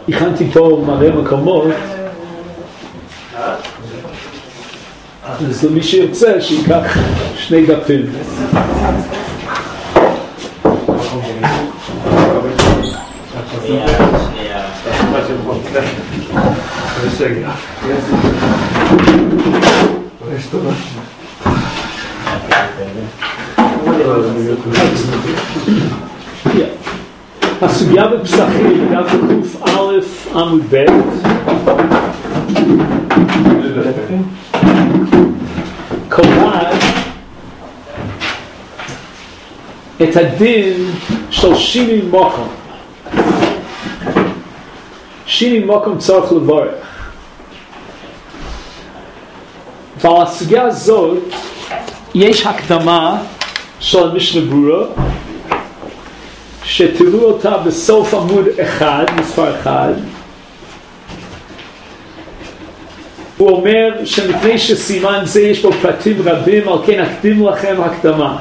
הכנתי פה מלא מקומות, אז למי שירצה שיקח 2 דפים. הסוגיה בפסחים, דף ק' עמוד ב', קובעת את הדין של שינוי מקום. שינוי מקום צריך לברך. ועל הסוגיה הזאת יש הקדמה של משנה ברורה שתראו אותה בסוף עמוד 1, מספר 1. הוא אומר שמפני שסימן זה יש בו פרטים רבים, על כן אקדים לכם הקדמה.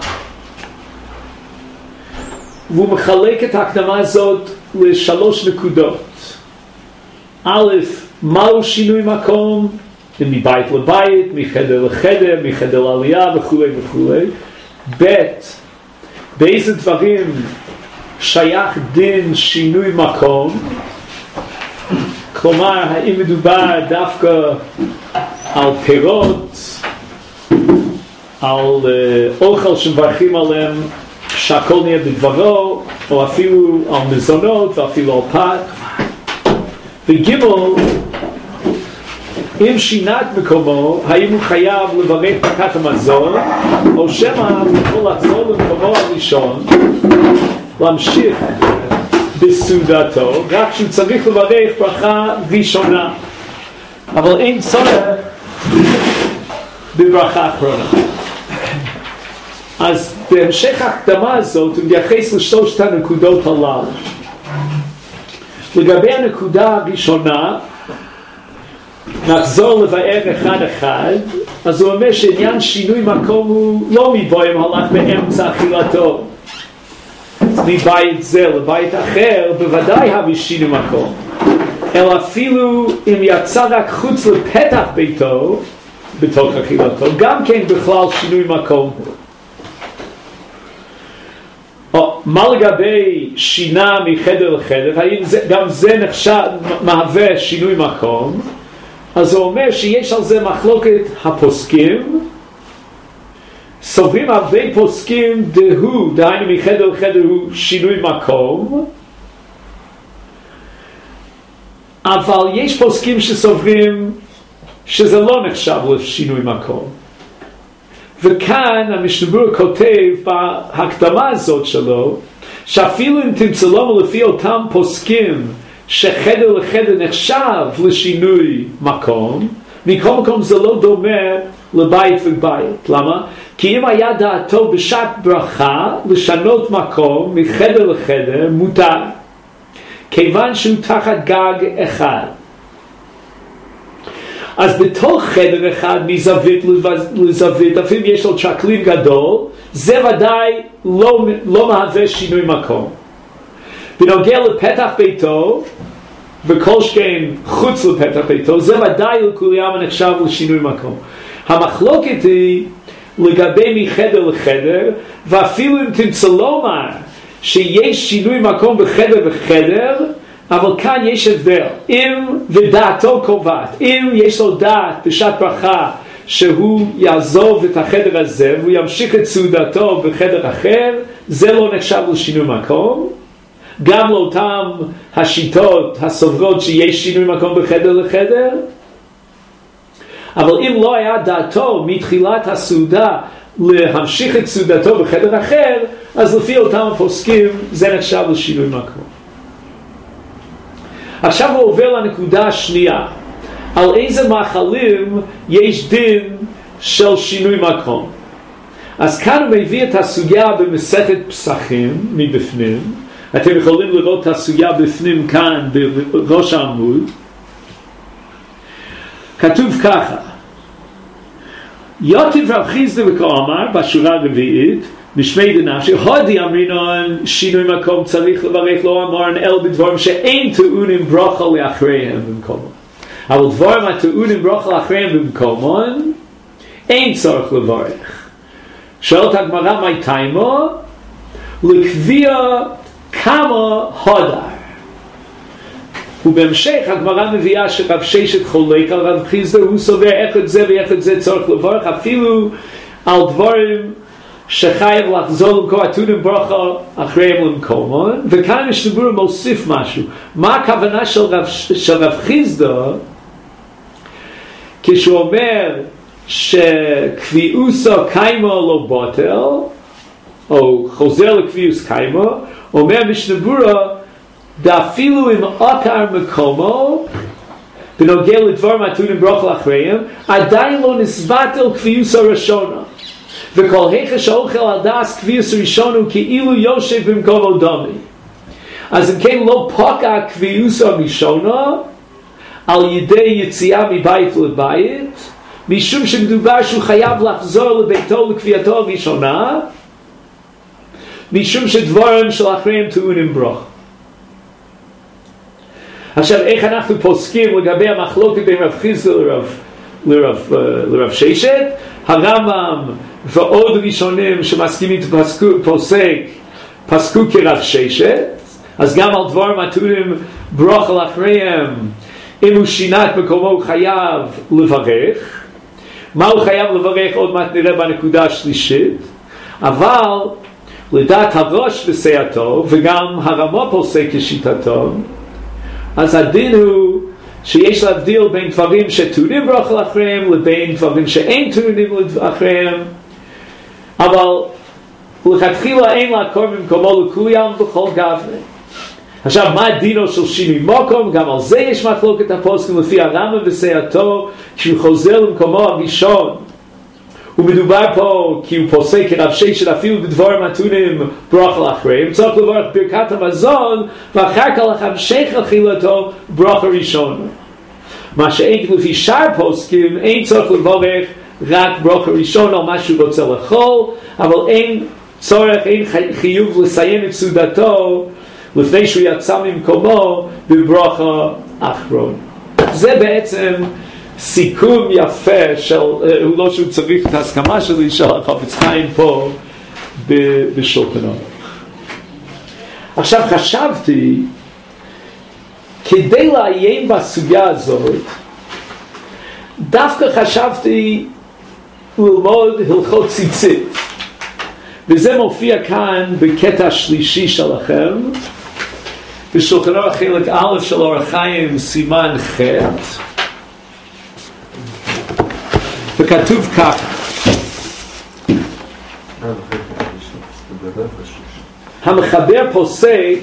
והוא מחלק את ההקדמה הזאת ל3 נקודות. א', מהו שינוי מקום? מבית לבית, מחדר לחדר, מחדר לעלייה וכו' וכו'. ב', באיזה דברים שייך דין שינוי מקום? כלומר, האם מדובר דווקא על פירות, על אוכל שמברכים עליהם שהכל נהיה בדברו, או אפילו על מזונות ואפילו על פת. וג', אם שינה את מקומו, האם הוא חייב לברך ברכת המזון, או שמא הוא יכול לחזור למקומו הראשון, להמשיך בסעודתו, רק שהוא צריך לברך ברכה ראשונה, אבל אין צורך בברכה אחרונה. אז בהמשך ההקדמה הזאת הוא מתייחס ל3 הנקודות הללו. לגבי הנקודה הראשונה, נחזור לבאר אחד. אז הוא אומר שעניין שינוי מקום הוא לא מבוים הלך באמצע אכילתו מבית זה לבית אחר, בוודאי הביא שינוי מקום, אלא אפילו אם יצא רק חוץ לפתח ביתו בתוך אכילתו, גם כן בכלל שינוי מקום. מה לגבי שינה מחדר לחדר? האם גם זה נחשב מהווה שינוי מקום? אז הוא אומר שיש על זה מחלוקת הפוסקים. סוברים הרבה פוסקים דהיינו מחדר לחדר הוא שינוי מקום, אבל יש פוסקים שסוברים שזה לא נחשב לשינוי מקום. וכאן המשנה ברורה כותב בהקדמה הזאת שלו, שאפילו אם תמצאו לנו לפי אותם פוסקים שחדר לחדר נחשב לשינוי מקום, מכל מקום זה לא דומה לבית ובית. למה? כי אם היה דעתו בשעת ברכה לשנות מקום מחדר לחדר, מותר, כיוון שהוא תחת גג אחד. אז בתוך חדר אחד מזווית לזווית, אפילו יש לו צ'קלין גדול, זה ודאי לא מהווה שינוי מקום. בנוגע לפתח ביתו, וכל שכן חוץ לפתח ביתו, זה ודאי לכולם הנחשב לשינוי מקום. המחלוקת היא לגבי מחדר לחדר, ואפילו אם תמצא לומר שיש שינוי מקום בחדר וחדר, אבל כאן יש הבדל. אם ודעתו קובעת, אם יש לו דעת בשעת ברכה שהוא יעזוב את החדר הזה והוא ימשיך את סעודתו בחדר אחר, זה לא נחשב לשינוי מקום. גם לאותם השיטות הסוברות שיש שינוי מקום בחדר לחדר. אבל אם לא היה דעתו מתחילת הסעודה להמשיך את סעודתו בחדר אחר, אז לפי אותם הפוסקים זה נחשב לשינוי מקום. עכשיו הוא עובר לנקודה השנייה, על איזה מאכלים יש דין של שינוי מקום. אז כאן הוא מביא את הסוגיה במסכת פסחים מבפנים. אתם יכולים לראות את הסוגיה בפנים כאן בראש העמוד. כתוב ככה: יוטיב רב חיסדא וכאמר בשורה הרביעית, משמי דנפשי, הודי אמרינון שינוי מקום צריך לברך לא אמרן אל בדברים שאין טעונים ברכה לאחריהם במקומם. אבל דברים הטעונים ברכה לאחריהם במקומם אין צורך לברך. שואלת הגמרא מי תימו? לקביע כמה הודר. ובהמשך הגמרא מביאה שרב ששת חולק על רב חיסדא, הוא סובר איך את זה ואיך את זה צריך לברך אפילו על דברים שחייב לחזור למקום הטעונים ברכה אחריהם למקומם. וכאן משנה מוסיף משהו. מה הכוונה של רב חיסדא כשהוא אומר שקביעוסו קיימו לא בוטל, או חוזר לקביעוס קיימו, אומר משנה ברורה ואפילו אם עקר מקומו בנוגע לדברים הטעונים ברכה לאחריהם עדיין לא נסבטל קביעוס הראשונה, וכל היכש האוכל על דעת קביעוס הראשונה הוא כאילו יושב במקום דומי. אז אם כן לא פקע קביעוס הראשונה על ידי יציאה מבית לבית, משום שמדובר שהוא חייב לחזור לביתו לקביעתו הראשונה, משום שדברים של אחריהם טעונים ברכה. עכשיו איך אנחנו פוסקים לגבי המחלוקת בין רב חיסדא לרב ששת? הרמב"ם ועוד ראשונים שמסכימים פסקו כרב ששת, אז גם על דברים הטעונים ברכה לאחריהם אם הוא שינה את מקומו הוא חייב לברך. מה הוא חייב לברך עוד מעט נראה בנקודה השלישית, אבל לדעת הראש וסייעתו וגם הרמה פוסק כשיטתו, אז הדין הוא שיש להבדיל בין דברים שטעונים ברכה לאחריהם לבין דברים שאין טעונים לאחריהם, אבל לכתחילה אין לעקור ממקומו לכולם בכל גוון. עכשיו מה דינו של שינוי מקום? גם על זה יש מחלוקת הפוסקים לפי הרמב"ם וסייעתו כשהוא חוזר למקומו הראשון, ומדובר פה כי הוא פוסק כרב ששת אפילו בדברים הטעונים ברכה לאחריהם צריך לברך ברכת המזון ואחר כך המשך אכילתו ברכה ראשונה. מה שאין לפי שאר פוסקים אין צריך לברך רק ברכה ראשונה על מה שהוא רוצה לאכול, אבל אין צורך, אין חיוב לסיים את סעודתו לפני שהוא יצא ממקומו בברכה אחרון. זה בעצם סיכום יפה של, הוא לא שהוא צריך את ההסכמה שלי של החפץ חיים פה בשולחן ערוך. עכשיו חשבתי כדי לעיין בסוגיה הזאת דווקא חשבתי ללמוד הלכות ציצית, וזה מופיע כאן בקטע שלישי שלכם בשולחן ערוך חלק א' של אור החיים סימן ח', וכתוב ככה: המחבר פוסק,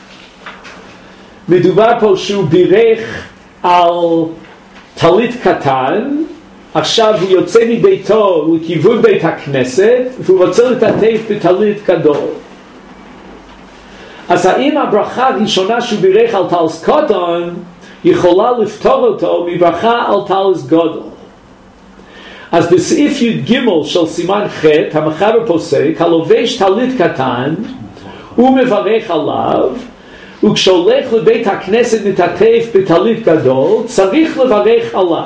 מדובר פה שהוא בירך על טלית קטן, עכשיו הוא יוצא מביתו לכיוון בית הכנסת והוא רוצה לטטף בטלית גדול. אז האם הברכה הראשונה שהוא בירך על טלס קטן יכולה לפתור אותו מברכה על טלס גדול? אז בסעיף י"ג של סימן ח' המחבר פוסק, הלובש טלית קטן הוא מברך עליו, וכשהולך לבית הכנסת לטטף בטלית גדול צריך לברך עליו.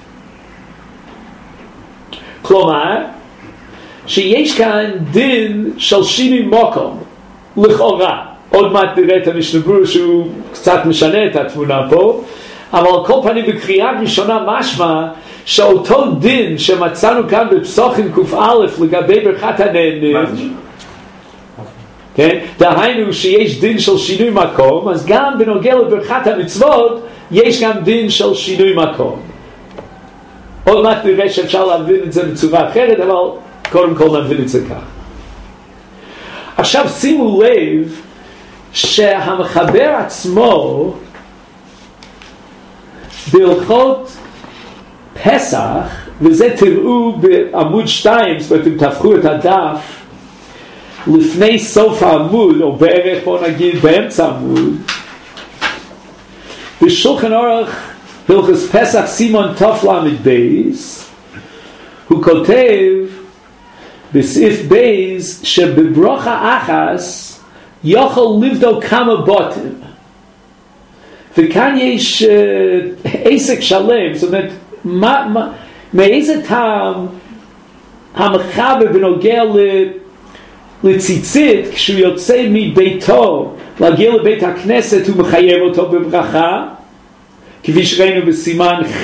כלומר שיש כאן דין של שינוי מקום לכאורה. עוד מעט נראה את המשנה ברורה שהוא קצת משנה את התמונה פה, אבל על כל פנים בקריאה ראשונה משמע שאותו דין שמצאנו כאן בפסוחים ק"א לגבי ברכת הנהנים, כן? דהיינו שיש דין של שינוי מקום, אז גם בנוגע לברכת המצוות יש גם דין של שינוי מקום. עוד מעט נראה שאפשר להבין את זה בצורה אחרת, אבל קודם כל נבין את זה כך. עכשיו שימו לב שהמחבר עצמו בהלכות פסח, וזה תראו בעמוד 2, זאת אומרת אם תהפכו את הדף לפני סוף העמוד, או בערך בוא נגיד באמצע העמוד, בשולחן ערוך הלכות פסח סימן תל"ב הוא כותב בסעיף בייז שבברוכה אחס יכול לבדוק כמה בוטים, וכאן יש עסק שלם. זאת אומרת, מאיזה טעם המחבר בנוגע לציצית, כשהוא יוצא מביתו להגיע לבית הכנסת הוא מחייב אותו בברכה, כפי שראינו בסימן ח',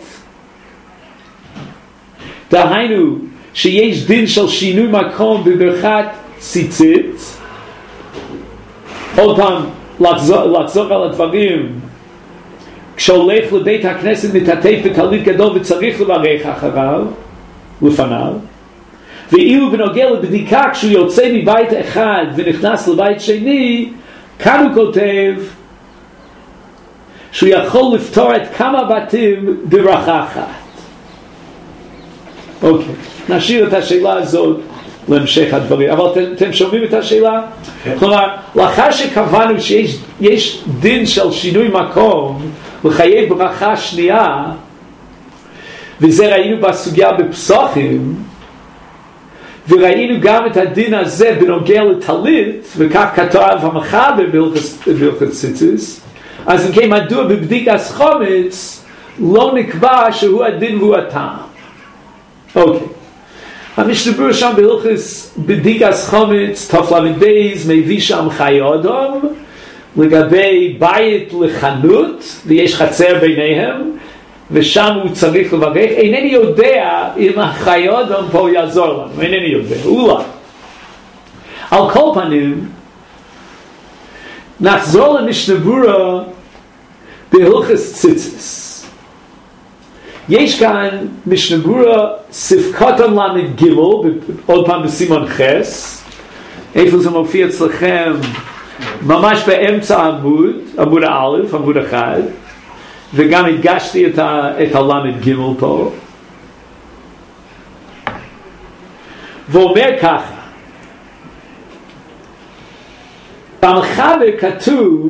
דהיינו שיש דין של שינוי מקום בברכת ציצית. עוד פעם לחזור על הדברים, כשהולך לבית הכנסת מתעטף בטלית גדול וצריך לברך אחריו לפניו. ואילו בנוגע לבדיקה כשהוא יוצא מבית אחד ונכנס לבית שני, כאן הוא כותב שהוא יכול לפתור את כמה בתים ברכה אחת. אוקיי, נשאיר את השאלה הזאת להמשך הדברים. אבל אתם שומעים את השאלה? כלומר, לאחר שקבענו שיש דין של שינוי מקום לחייב ברכה שנייה, וזה ראינו בסוגיה בפסוחים, וראינו גם את הדין הזה בנוגע לטלית, וכך כתב המחבר בהלכות ציציס, אז אם כן, מדוע בבדיקת חומץ לא נקבע שהוא הדין והוא הטעם? אוקיי. המשנה ברורה שם בהלכות בדיקת חומץ תל"ב מביא שם חיי אדם לגבי בית לחנות ויש חצר ביניהם, ושם הוא צריך לברך. אינני יודע אם החיי אדם פה יעזור לנו, אינני יודע, אולי. על כל פנים, נחזור למשנה ברורה בהלכות ציציס. יש כאן משנה ברורה סעיף קטן למד ג', עוד פעם בסימן חס. איפה זה מופיע אצלכם? ממש באמצע עמוד א', עמוד 1, וגם הדגשתי את הלמד ג' פה. ואומר ככה, במחבר כתוב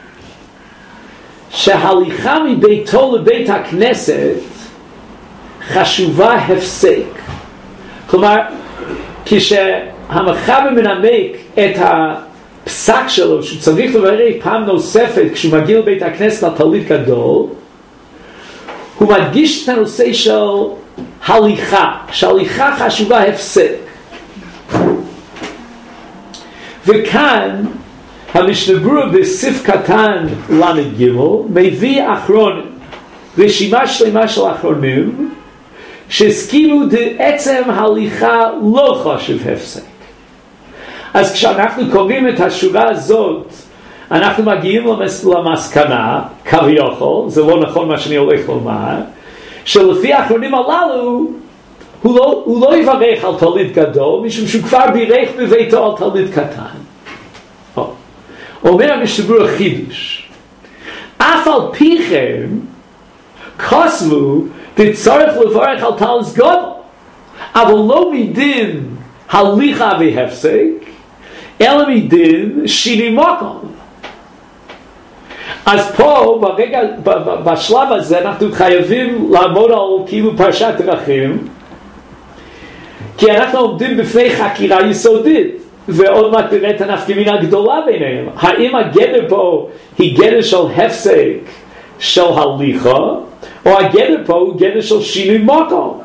שההליכה מביתו לבית הכנסת חשובה הפסק. כלומר, כשהמחבר מנמק את הפסק שלו שצריך לברך פעם נוספת כשהוא מגיע לבית הכנסת לטלית גדול, הוא מדגיש את הנושא של הליכה, שההליכה חשובה הפסק. וכאן המשנה ברורה בסעיף קטן למד ג' מביא אחרון, רשימה שלמה של אחרונים שהסכימו בעצם הליכה לא חשוב הפסק. אז כשאנחנו קוראים את השורה הזאת, אנחנו מגיעים למסקנה, כביכול, זה לא נכון מה שאני הולך לומר, שלפי האחרונים הללו, הוא לא יברך על טלית גדול, משום שהוא כבר בירך בביתו על טלית קטן. אומר המשנה ברורה חידוש, אף על פי כן, כתבו בצורך לברך על טלית גדול, אבל לא מדין הליכה והפסק, אלא מדין שינוי מקום. אז פה, בשלב הזה, אנחנו חייבים לעמוד על כאילו פרשת דרכים, כי אנחנו עומדים בפני חקירה יסודית, ועוד מעט נראה את הנפקא מינה הגדולה ביניהם. האם הגדר פה היא גדר של הפסק של הליכה, או הגדר פה הוא גדר של שינוי מקום?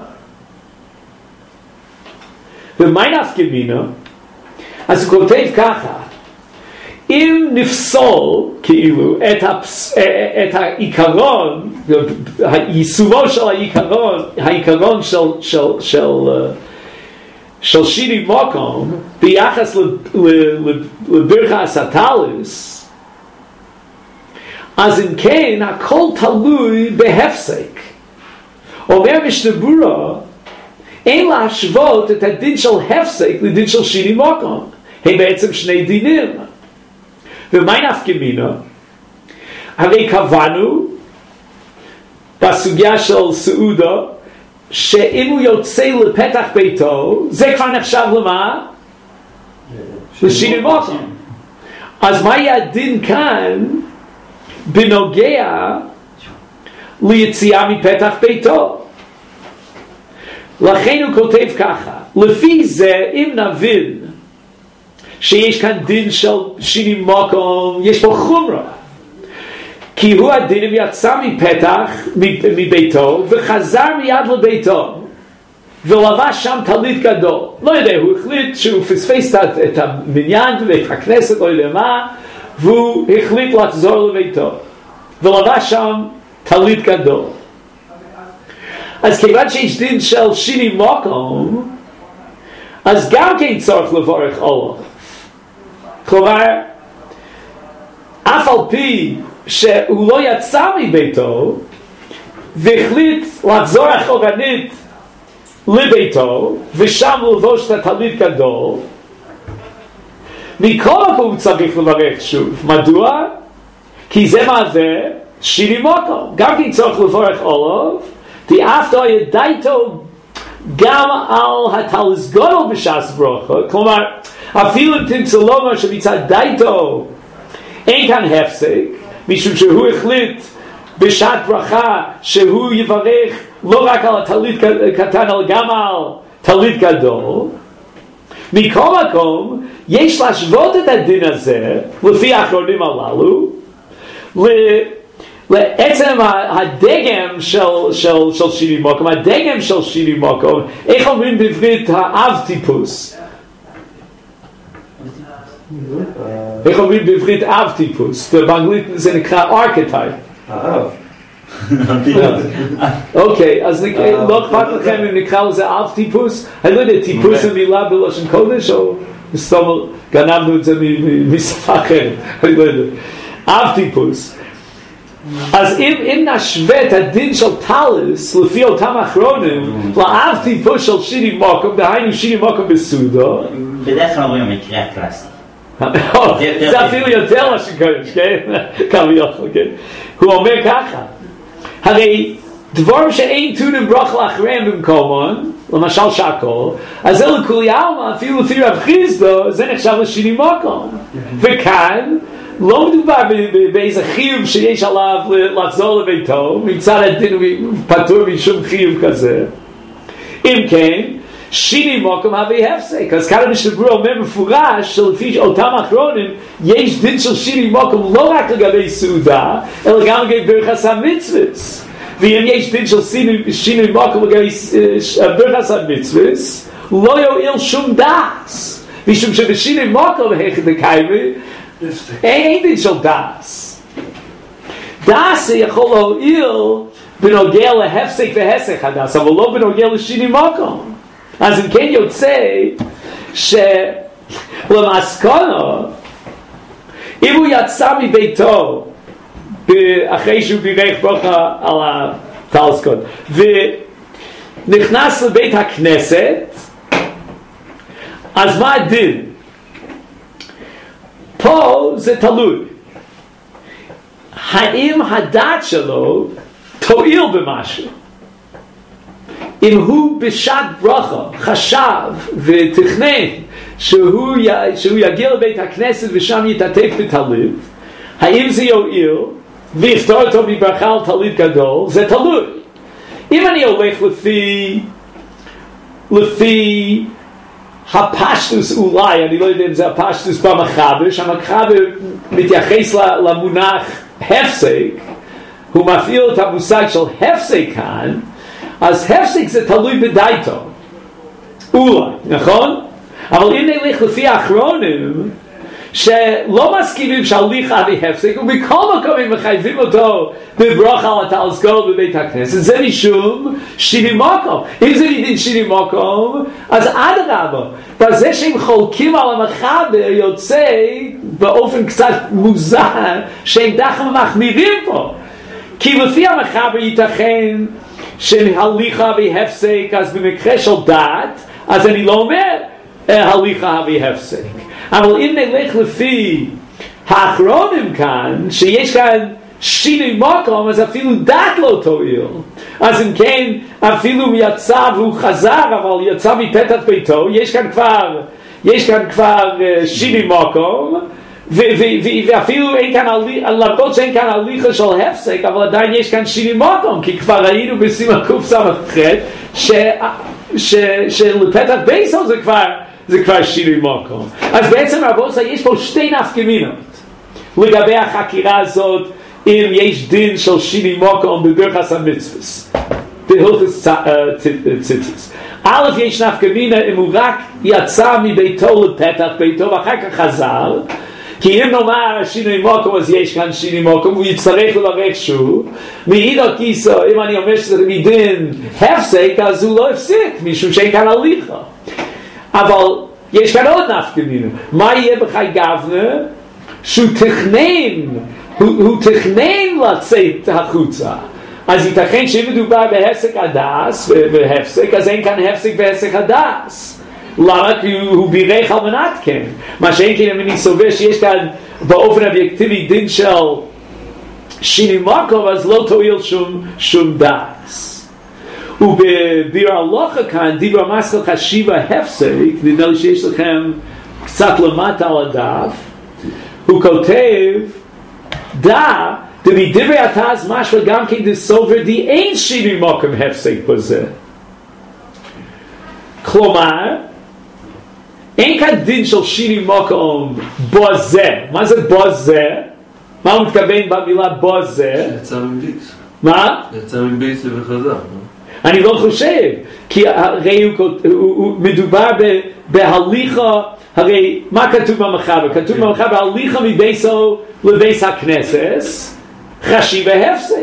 ומה נפקא מינה? אז הוא כותב ככה, אם נפסול כאילו את העיקרון, יישומו של העיקרון של שינוי מקום ביחס לברכת הטליס, אז אם כן הכל תלוי בהפסק. אומר משנה ברורה, אין להשוות את הדין של הפסק לדין של שינוי מקום, הם בעצם שני דינים. ומה נפקא מינה? הרי קבענו בסוגיה של סעודה שאם הוא יוצא לפתח ביתו, זה כבר נחשב למה? לשינוי מקום. אז מה יהיה הדין כאן בנוגע ליציאה מפתח ביתו? לכן הוא כותב ככה, לפי זה, אם נבין שיש כאן דין של שיני מקום, יש פה חומרה. כי הוא הדין אם יצא מפתח, מביתו, וחזר מיד לביתו, ולבש שם טלית גדול. לא יודע, הוא החליט שהוא פספס את המניין ואת הכנסת, לא יודע מה, והוא החליט לחזור לביתו, ולבש שם טלית גדול. אז כיוון שיש דין של שיני מקום, אז גם כן צורך לברך עולו. כלומר, אף על פי שהוא לא יצא מביתו, והחליט לחזור אחורנית לביתו, ושם לבוש את הטלית גדול, מכל מקום צריך לברך שוב. מדוע? כי זה מהווה שיני מקום. גם כן צריך לברך עולו, תאפתו ידייתו גם על הטלס גדול בשעס ברכה. כלומר, אפילו אם תמצא לומר שמצד דייתו אין כאן הפסק, משום שהוא החליט בשעת ברכה שהוא יברך לא רק על הטלית קטן אלא גם על טלית גדול. מכל מקום יש להשוות את הדין הזה לפי האחרונים הללו לעצם הדגם של שיני מקום. הדגם של שיני מקום, איך אומרים בעברית האב טיפוס? איך אומרים בעברית אב טיפוס? באנגלית זה נקרא ארכיטייפ. האב. אוקיי, אז לא אכפת לכם אם נקרא לזה אב טיפוס? אני לא יודע, טיפוס זה מילה בלשון קודש או סתם גנבנו את זה משפה אחרת? אני לא יודע. אב טיפוס. אז אם נשווה את הדין של טלס לפי אותם אחרונים לאב טיפוס של שיני מקום, דהיינו שיני מקום בסעודו, בדרך כלל אומרים המקרה הקלאסי. זה אפילו יותר מה שקודש, כן? כמה יוכל, כן? הוא אומר ככה, הרי דברים שאין תונים ברכה לאחריהם במקומון, למשל שקול, אז זה לכולי עלמא, אפילו לפי רב חיסדו, זה נחשב לשיני מקום. וכאן לא מדובר באיזה חיוב שיש עליו לחזור לביתו, מצד הדין פטור משום חיוב כזה. אם כן, שיני מקום הווה הפסק. אז כאן המשנה ברורה אומר מפורש שלפי אותם אחרונים יש דין של שיני מקום לא רק לגבי סעודה, אלא גם לגבי ברכת המצוות. ואם יש דין של שיני מקום לגבי ברכת המצוות, לא יועיל שום דאס. משום שבשיני מקום היכד הקיימי, אין דין של דאס. דאס יכול להועיל בנוגע להפסק והסך הדאס, אבל לא בנוגע לשיני מקום. אז אם כן יוצא שלמסקנה, אם הוא יצא מביתו אחרי שהוא בירך ברכה על הטלס גדול ונכנס לבית הכנסת, אז מה הדין? פה זה תלוי. האם הדת שלו תועיל במשהו? אם הוא בשעת ברכה חשב ותכנן שהוא יגיע לבית הכנסת ושם יתעטף בטלית, האם זה יועיל ויפתור אותו מברכה על טלית גדול? זה תלוי. אם אני הולך לפי הפשטוס, אולי, אני לא יודע אם זה הפשטוס במחבר, שהמחבר מתייחס למונח הפסק, הוא מפעיל את המושג של הפסק כאן, אז הפסק זה תלוי בדייתו, אולי, נכון? אבל אם נלך לפי האחרונים שלא מסכימים שהליכה והפסק, ובכל מקום הם מחייבים אותו בברכה על הטלס גדול בבית הכנסת, זה משום שיני מקום. אם זה מדין שיני מקום, אז אדרבה, בזה שהם חולקים על המחבר יוצא באופן קצת מוזר שהם דווקא מחמירים פה, כי לפי המחבר ייתכן שהליכה והפסק, אז במקרה של דת, אז אני לא אומר הליכה והפסק. אבל אם נלך לפי האחרונים כאן, שיש כאן שיני מקום, אז אפילו דת לא תועיל. אז אם כן, אפילו הוא יצא והוא חזר, אבל יצא מפתח ביתו, יש כאן כבר שיני מקום, ואפילו אין כאן למרות שאין כאן הליכה של הפסק, אבל עדיין יש כאן שיני מקום, כי כבר ראינו בסימן קוף סמ"ח שלפתח בייסו זה כבר שינוי מקום. אז בעצם רבותיי, יש פה שתי נפקמינות לגבי החקירה הזאת, אם יש דין של שינוי מקום בברכת המצווה, בהלכות ציטוט. א', יש נפקמינה אם הוא רק יצא מביתו לפתח ביתו ואחר כך חזר, כי אם נאמר שינוי מקום, אז יש כאן שינוי מקום, הוא יצטרך לברך שוב. מאידך גיסא, אם אני אומר שזה מדין הפסק, אז הוא לא הפסיק, משום שאין כאן הליכה. אבל יש כאן עוד נפקמינה. מה יהיה בחי גבנה? שהוא תכנן לצאת החוצה. אז ייתכן שאם מדובר בהפסק הדס והפסק, אז אין כאן הפסק בהפסק הדס. למה? כי הוא בירך על מנת כן. מה שאין כן אם אני סובר שיש כאן באופן אובייקטיבי דין של שינוי מקום, אז לא תועיל שום דס. ובביר הלוכה כאן דיבר מסחל חשיבה הפסק, נדמה לי שיש לכם קצת למטה על הדף, הוא כותב דע דברי התז משמע גם כן דסובר די אין שינוי מקום הפסק בזה. כלומר אין כאן דין של שינוי מקום בוזה. מה זה בוזה? מה הוא מתכוון במילה בוזה? יצא מבייס. מה? יצא מבייס וחזר. אני לא חושב, כי הרי הוא מדובר בהליכה, הרי מה כתוב במחבר? כתוב במחבר הליכה מבייסו לבייס הכנסת, חשיבה הפסק.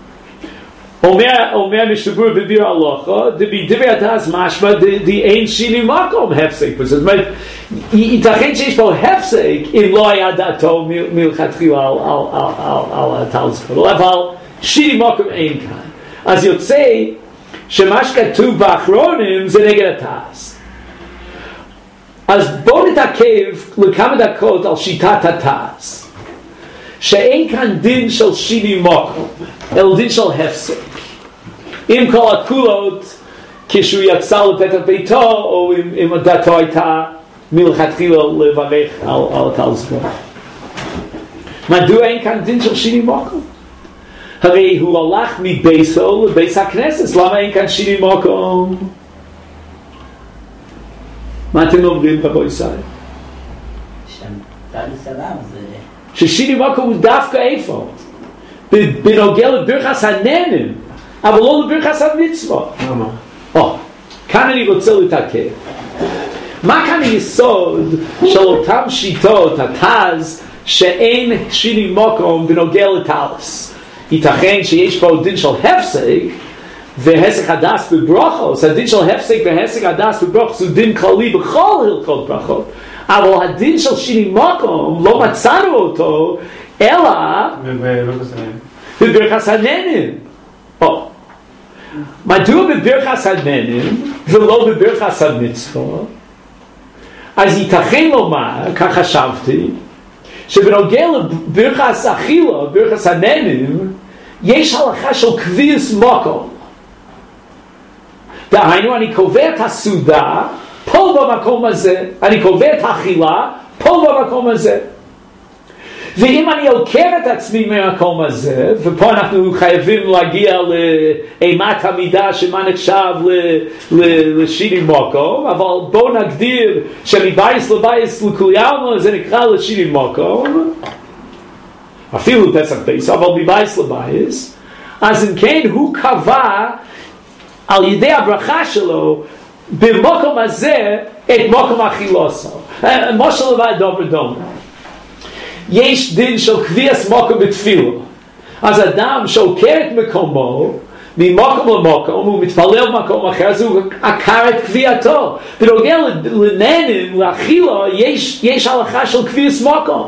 אומר משתבר בביר הלוכה, דברי התז משמע די אין שינוי מקום הפסק. זאת אומרת, ייתכן שיש פה הפסק אם לא היה דעתו מלכתחילה על הטלסקול, אבל שינוי מקום אין כאן. אז יוצא שמה שכתוב באחרונים זה נגד התז. אז בואו נתעכב לכמה דקות על שיטת התז, שאין כאן דין של שינוי מקום, אלא דין של הפסק. עם כל הקולות, כשהוא יצא לפתח ביתו, או אם דעתו הייתה מלכתחילה לברך על הטלסקול. מדוע אין כאן דין של שינוי מקום? הרי הוא הלך מבייסו לבייס הכנסת, למה אין כאן שינוי מקום? מה אתם אומרים רבו ישראל? ששינוי מקום הוא דווקא איפה? בנוגע לברכת הננים, אבל לא לברכת המצווה. למה? כאן אני רוצה להתעכב. מה כאן היסוד של אותם שיטות, התז, שאין שינוי מקום בנוגע לטלס? ייתכן שיש פה דין של הפסק והפסק הדס בברכות. הדין של הפסק והפסק הדס בברכות הוא דין כללי בכל הלכות ברכות, אבל הדין של שינוי מקום לא מצאנו אותו אלא בברכת הננים. מדוע בברכת הננים ולא בברכת המצווה? אז ייתכן לומר, כך חשבתי, שבנוגע לברכת אכילה, ברכת הננים, יש הלכה של קביעת מקום. דהיינו, אני קובע את הסעודה פה במקום הזה, אני קובע את האכילה פה במקום הזה. ואם אני עוקר את עצמי מהמקום הזה, ופה אנחנו חייבים להגיע לאימת המידה שמה נחשב לשינוי מקום, אבל בואו נגדיר שמבייס לבייס לכולי עלמא זה נקרא לשינוי מקום, אפילו פסח בייס, אבל מבייס לבייס, אז אם כן הוא קבע על ידי הברכה שלו במקום הזה את מקום אכילוסו. משה לבד דובר דומה. יש דין של קביעת מקום בתפילה. אז אדם שעוקר את מקומו ממקום למקום, הוא מתפלל במקום אחר, אז הוא עקר את קביעתו. בנוגע לננים, לאכילה, יש הלכה של קביעת מקום.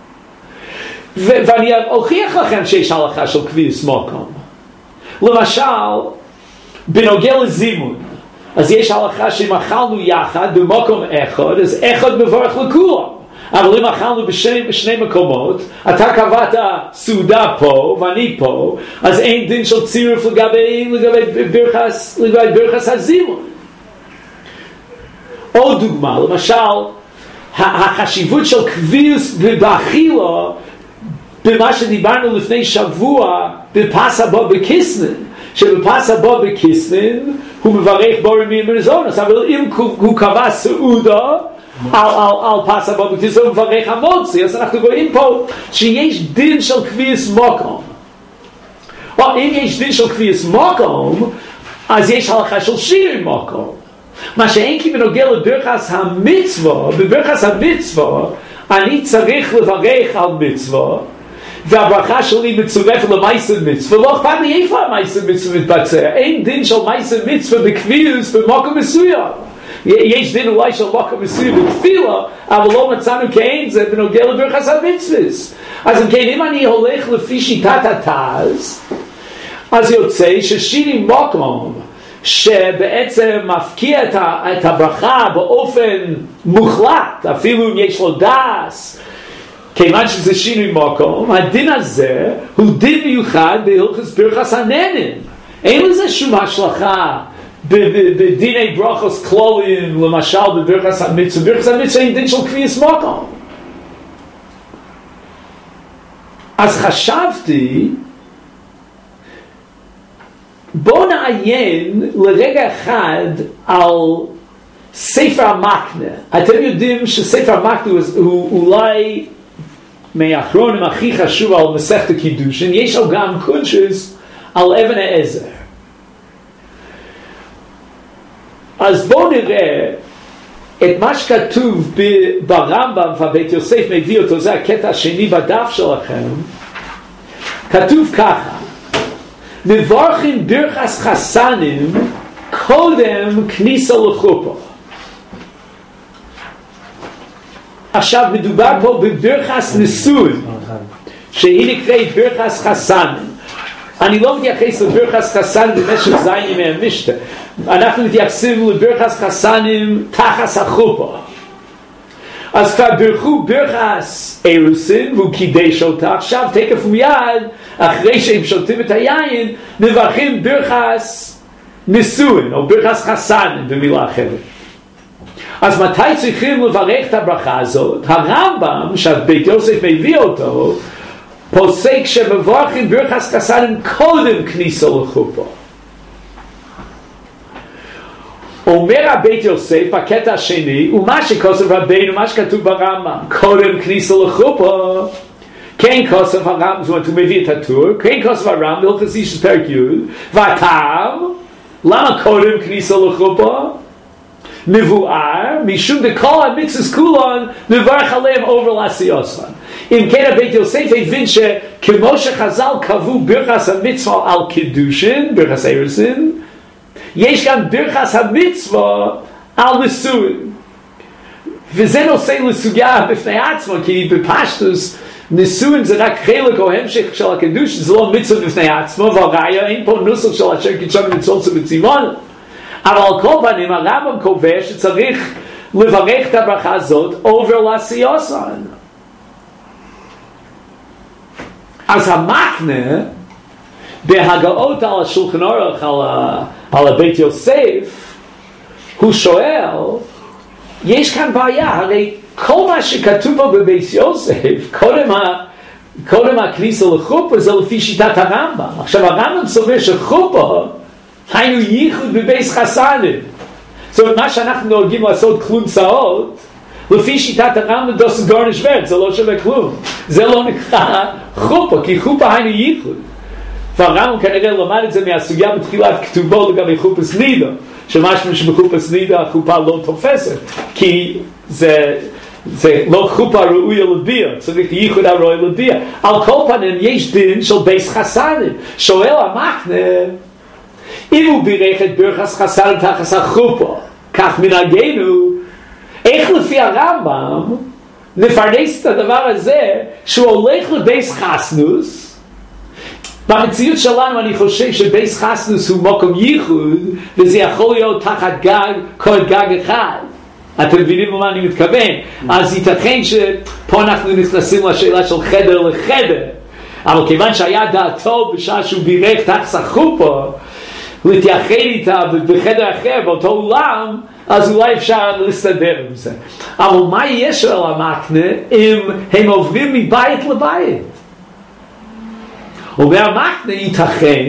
ואני אוכיח לכם שיש הלכה של קביעת מקום. למשל, בנוגע לזימון, אז יש הלכה שאם אכלנו יחד במקום אחד, אז אחד מברך לכולם. אבל אם אכלנו בשני מקומות, אתה קבעת סעודה פה ואני פה, אז אין דין של צירוף לגבי ברכת הזימון. עוד דוגמה, למשל, החשיבות של קביעת באכילה, במה שדיברנו לפני שבוע בפס הבא בקיסלין, שבפס הבא בקיסלין הוא מברך בורמי מרזונס, אבל אם הוא קבע סעודה על פס הבבטיס, הוא מברך המוציא, אז אנחנו רואים פה שיש דין של קביעס מוקום. או אם יש דין של קביעס מוקום, אז יש הלכה של שינוי מוקום. מה שאין כי בנוגע לברכס המצווה, בברכס המצווה, אני צריך לברך על מצווה, והברכה שלי מצורפת למעשה מצווה, לא אכפת לי איפה המעשה מצווה מתבצע. אין דין של מעשה מצווה בקביעס במקום מסוים. יש דין אולי של מקום מסוים בתפילה, אבל לא מצאנו כאין זה בנוגע לברכס המצווה. אז אם כן, אם אני הולך לפי שיטת התז, אז יוצא ששיני מקום שבעצם מפקיע את הברכה באופן מוחלט, אפילו אם יש לו דס, כיוון שזה שינוי מקום, הדין הזה הוא דין מיוחד בהלכות ברכת הנהנים. אין לזה שום השלכה בדיני ברכות כלליים, למשל בברכת המצווה. ברכת המצווה היא דין של קביעס מקום. אז חשבתי, בואו נעיין לרגע אחד על ספר המקנה. אתם יודעים שספר המקנה הוא אולי מהאחרונים הכי חשוב על מסכת הקידושין. יש לו גם קודשס על אבן העזר. אז בואו נראה את מה שכתוב ברמב"ם, ובית יוסף מביא אותו, זה הקטע השני בדף שלכם. כתוב ככה: מברכים ברכס חסנים קודם כניסה לחופה. עכשיו מדובר פה בברכס נישואין שהיא נקראת ברכס חסנים. אני לא מתייחס לברכס חסנים במשך זין מהמשתה, אנחנו מתייחסים לברכס חסנים תחת החופה. אז כבר ברכו ברכס אירוסין והוא קידש אותה. עכשיו תקף מיד אחרי שהם שותים את היין מברכים ברכס נישואין או ברכס חסנים במילה אחרת. אז מתי צריכים לברך את הברכה הזאת? הרמב"ם שבית יוסף מביא אותו פוסק שמברכים ברכס חסנים קודם כניסה לחופה. אומר הבית יוסף בקטע השני, ומה שכוסף רבינו, מה שכתוב ברמב"ם, קודם כניסה לחופה, כן כוסף הרמב"ם, זאת אומרת הוא מביא את הטור, כן כוסף הרמב"ם, בהלכות אישיות פרק י', והטעם, למה קודם כניסה לחופה? מבואר, משום דכל המצוות כולן נברך עליהם עובר לעשיותן. אם כן הבית יוסף הבין שכמו שחז"ל קבעו ברכת המצווה על קידושין, ברכת אירוסין, יש גם ברכת המצווה על נישואין. וזה נושא לסוגיה בפני עצמו, כי בפשטוס נישואין זה רק חלק או המשך של הקידושין, זה לא מצווה בפני עצמו, והראיה אין פה נוסח של אשר קידשון מצוות וצימון. אבל על כל פנים הרמב"ם קובע שצריך לברך את הברכה הזאת עובר לעשיותן. אז המקנה בהגאות על השולחן אורך על הבית יוסף הוא שואל, יש כאן בעיה, הרי כל מה שכתוב פה בבית יוסף קודם הכניסה לחופה זה לפי שיטת הרמב"ם. עכשיו הרמב"ם סובר שחופה היינו ייחוד בבייס חסנים. זאת אומרת, מה שאנחנו נוהגים לעשות קלונסאות, לפי שיטת הרמב"ם דוס גורניש ורד, זה לא שווה כלום. זה לא נקרא חופה, כי חופה היינו ייחוד. והרמב"ם כנראה למד את זה מהסוגיה בתחילת כתובו לגבי חופס נידה, שמשהו שבחופס נידה החופה לא תופסת, כי זה לא חופה ראויה לביע, צריך ייחוד הראוי לביע. על כל פנים יש דין של בייס חסנים. שואל המקנה, אם הוא בירך את ברכת חסנים תחת החופה, כך מנהגנו, איך לפי הרמב"ם נפרנס את הדבר הזה שהוא הולך לבייס חסנוס? במציאות שלנו אני חושב שבייס חסנוס הוא מקום ייחוד, וזה יכול להיות תחת גג, כל גג אחד. אתם מבינים למה אני מתכוון? אז ייתכן שפה אנחנו נכנסים לשאלה של חדר לחדר, אבל כיוון שהיה דעתו בשעה שהוא בירך תחת החופה להתייחד איתה בחדר אחר באותו עולם, אז אולי אפשר להסתדר עם זה. אבל מה יש על המקנה אם הם עוברים מבית לבית? אומר המקנה, ייתכן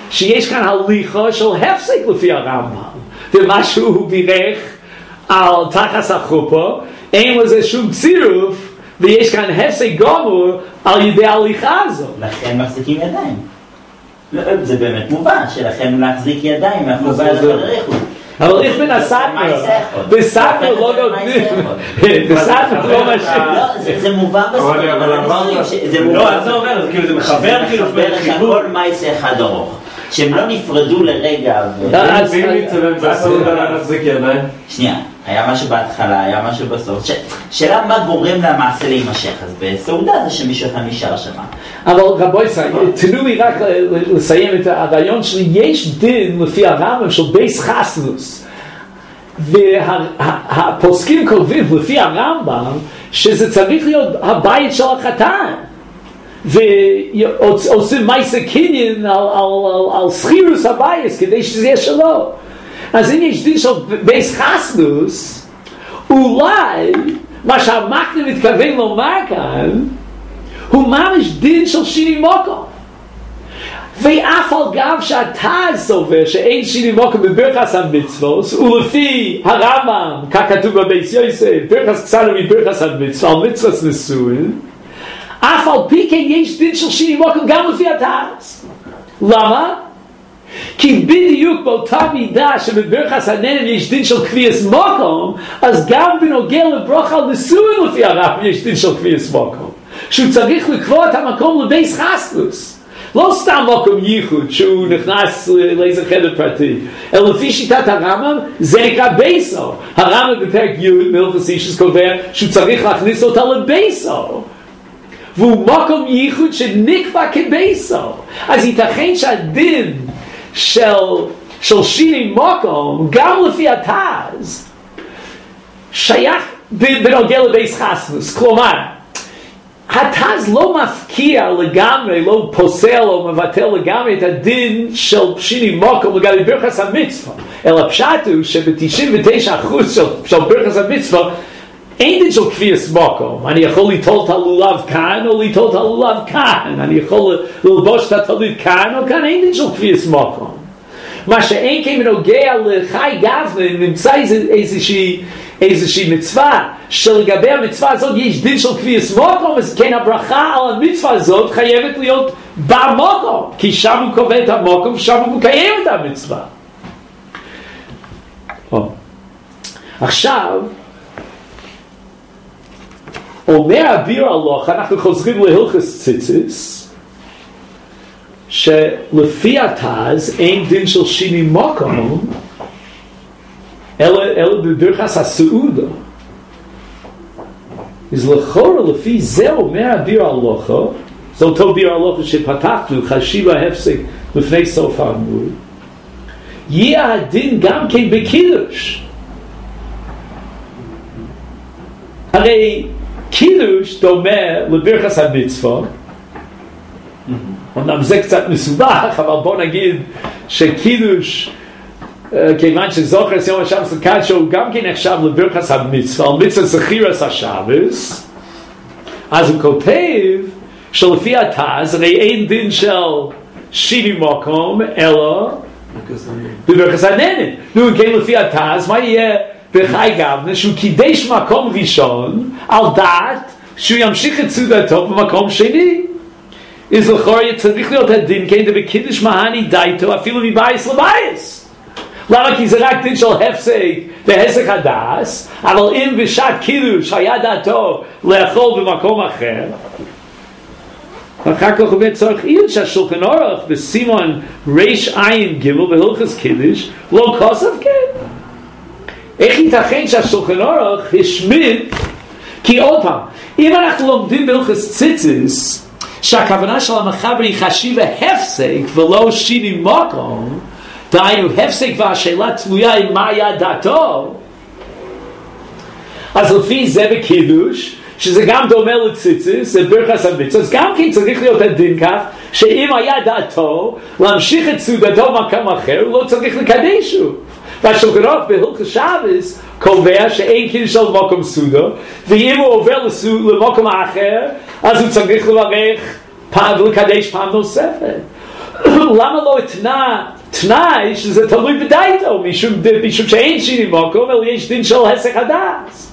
שיש כאן הליכה של הפסק לפי הרמב"ם, ומה שהוא בירך על תחס החופה, אין לזה שום צירוף, ויש כאן הפסק גמור על ידי ההליכה הזאת. לכן מחזיקים ידיים. זה באמת מובן, שלכן להחזיק ידיים, מהחובה לחדריכות. אבל איך בנסתנו? בסתנו לא נותנים. בסתנו לא משהו. זה מובן בסתנו. אבל אמרת... לא, אז זה אומר, זה מחבר כאילו... כל מייסה אחד ארוך. שהם לא נפרדו לרגע. ואם נצטווה בסעודה להחזיק ידיים? שנייה, היה משהו בהתחלה, היה משהו בסוף. שאלה מה גורם למעשה להימשך, אז בסעודה זה שמישהו אחד נשאר שם. אבל רבוי, תנו לי רק לסיים את הרעיון שלי. יש דין לפי הרמב"ם של בייס חסנוס, והפוסקים קובעים לפי הרמב"ם שזה צריך להיות הבית של החתן, ועושים מייסה קניין על סחירוס הבייס כדי שזה יהיה שלו. אז אם יש דין של בייס חסנוס, אולי מה שהמקנה מתכוון לומר כאן הוא ממש דין של שיני מוקו, ואף על גב שאתה סובר שאין שיני מוקו בברכס המצוות, ולפי הרמב"ם ככתוב בבייס יוסף ברכס קצנו מברכס המצוות על מצוות נשואין, אף על פי כן יש דין של שיני מוקו גם לפי התעש. למה? כי בדיוק באותה מידה שבברכס הנהנים יש דין של קביעס מוקום, אז גם בנוגע לברכה על נשואין לפי הרמב"ם יש דין של קביעס מוקום, שהוא צריך לקבוע את המקום לבייס חסנוס, לא סתם מקום ייחוד שהוא נכנס לאיזה חדר פרטי, אלא לפי שיטת הרמב"ם זה נקרא בייסו. הרמב"ם בפרק י' מהלכות אישוס קובע שהוא צריך להכניס אותה לבייסו, והוא מקום ייחוד שנקבע כבייסו. אז ייתכן שהדין של שיני מקום גם לפי התז שייך בנוגע לבייס חסנוס. כלומר התז לא מפקיע לגמרי, לא פוסל או מבטל לגמרי את הדין של שיני מקום לגבי ברכס המצווה, אלא פשט הוא שב-99% של ברכס המצווה אין דין של קביעס מקום. אני יכול ליטול את הלולב כאן או ליטול את הלולב כאן, אני יכול ללבוש את הטלית כאן או כאן, אין דין של קביעס מקום. מה שאין כן בנוגע לחי גבנה נמצא איזושהי מצווה שלגבי המצווה הזאת יש דין של קביעס מקום, אז כן הברכה על המצווה הזאת חייבת להיות במקום, כי שם הוא קובע את המקום ושם הוא מקיים את המצווה. עכשיו אומר אביר הלוך, אנחנו חוזרים להלכות ציציס, שלפי התז אין דין של שיני מקום אלא בברכס הסעודה. אז לכאורה לפי זה אומר אביר הלוך, זה אותו ביר הלוך שפתחנו חשיבה הפסק לפני סוף העמוד, יהיה הדין גם כן בקידוש. הרי קידוש דומה לברכס המצווה, אמנם זה קצת מסובך, אבל בוא נגיד שקידוש, כיוון שזוכר יום השבס לקדשו הוא גם כן נחשב לברכס המצווה, על מצווה זכירס השבס, אז הוא כותב שלפי התז הרי אין דין של שיני מקום אלא בברכס הנהנים. נו, כן לפי התז מה יהיה בחי גבנה שהוא קידש מקום ראשון על דעת שהוא ימשיך את סעודתו במקום שני. אז לכאורה צריך להיות הדין כן בקידוש מהני דייתו אפילו מבייס לבייס. למה? כי זה רק דין של הפסק והסק הדס, אבל אם בשעת קידוש היה דעתו לאכול במקום אחר, אחר כך הוא צורך עיון שהשולחן אורך בסימון ריש עין גימל בהלכות קידוש לא כוסף כן. איך ייתכן שהשולחן אורך השמיד? כי עוד פעם, אם אנחנו לומדים בהלכות ציציס שהכוונה של המחבר היא חשיבה הפסק ולא שיני מקום, דהיינו הפסק והשאלה תלויה עם מה היה דעתו, אז לפי זה בקידוש שזה גם דומה לציציס, זה ברכס המצווה, אז גם כן צריך להיות הדין כך שאם היה דעתו להמשיך את סעודתו במקום אחר הוא לא צריך לקדש שוב. והשולחן אורך בהלכות שבס קובע שאין קידוש של מקום סעודה, ואם הוא עובר למקום האחר אז הוא צריך לברך פעם ולקדש פעם נוספת. למה לא תנאי שזה תלוי בדייתו, משום שאין שיני מוקום, אלא יש דין של הסך הדס.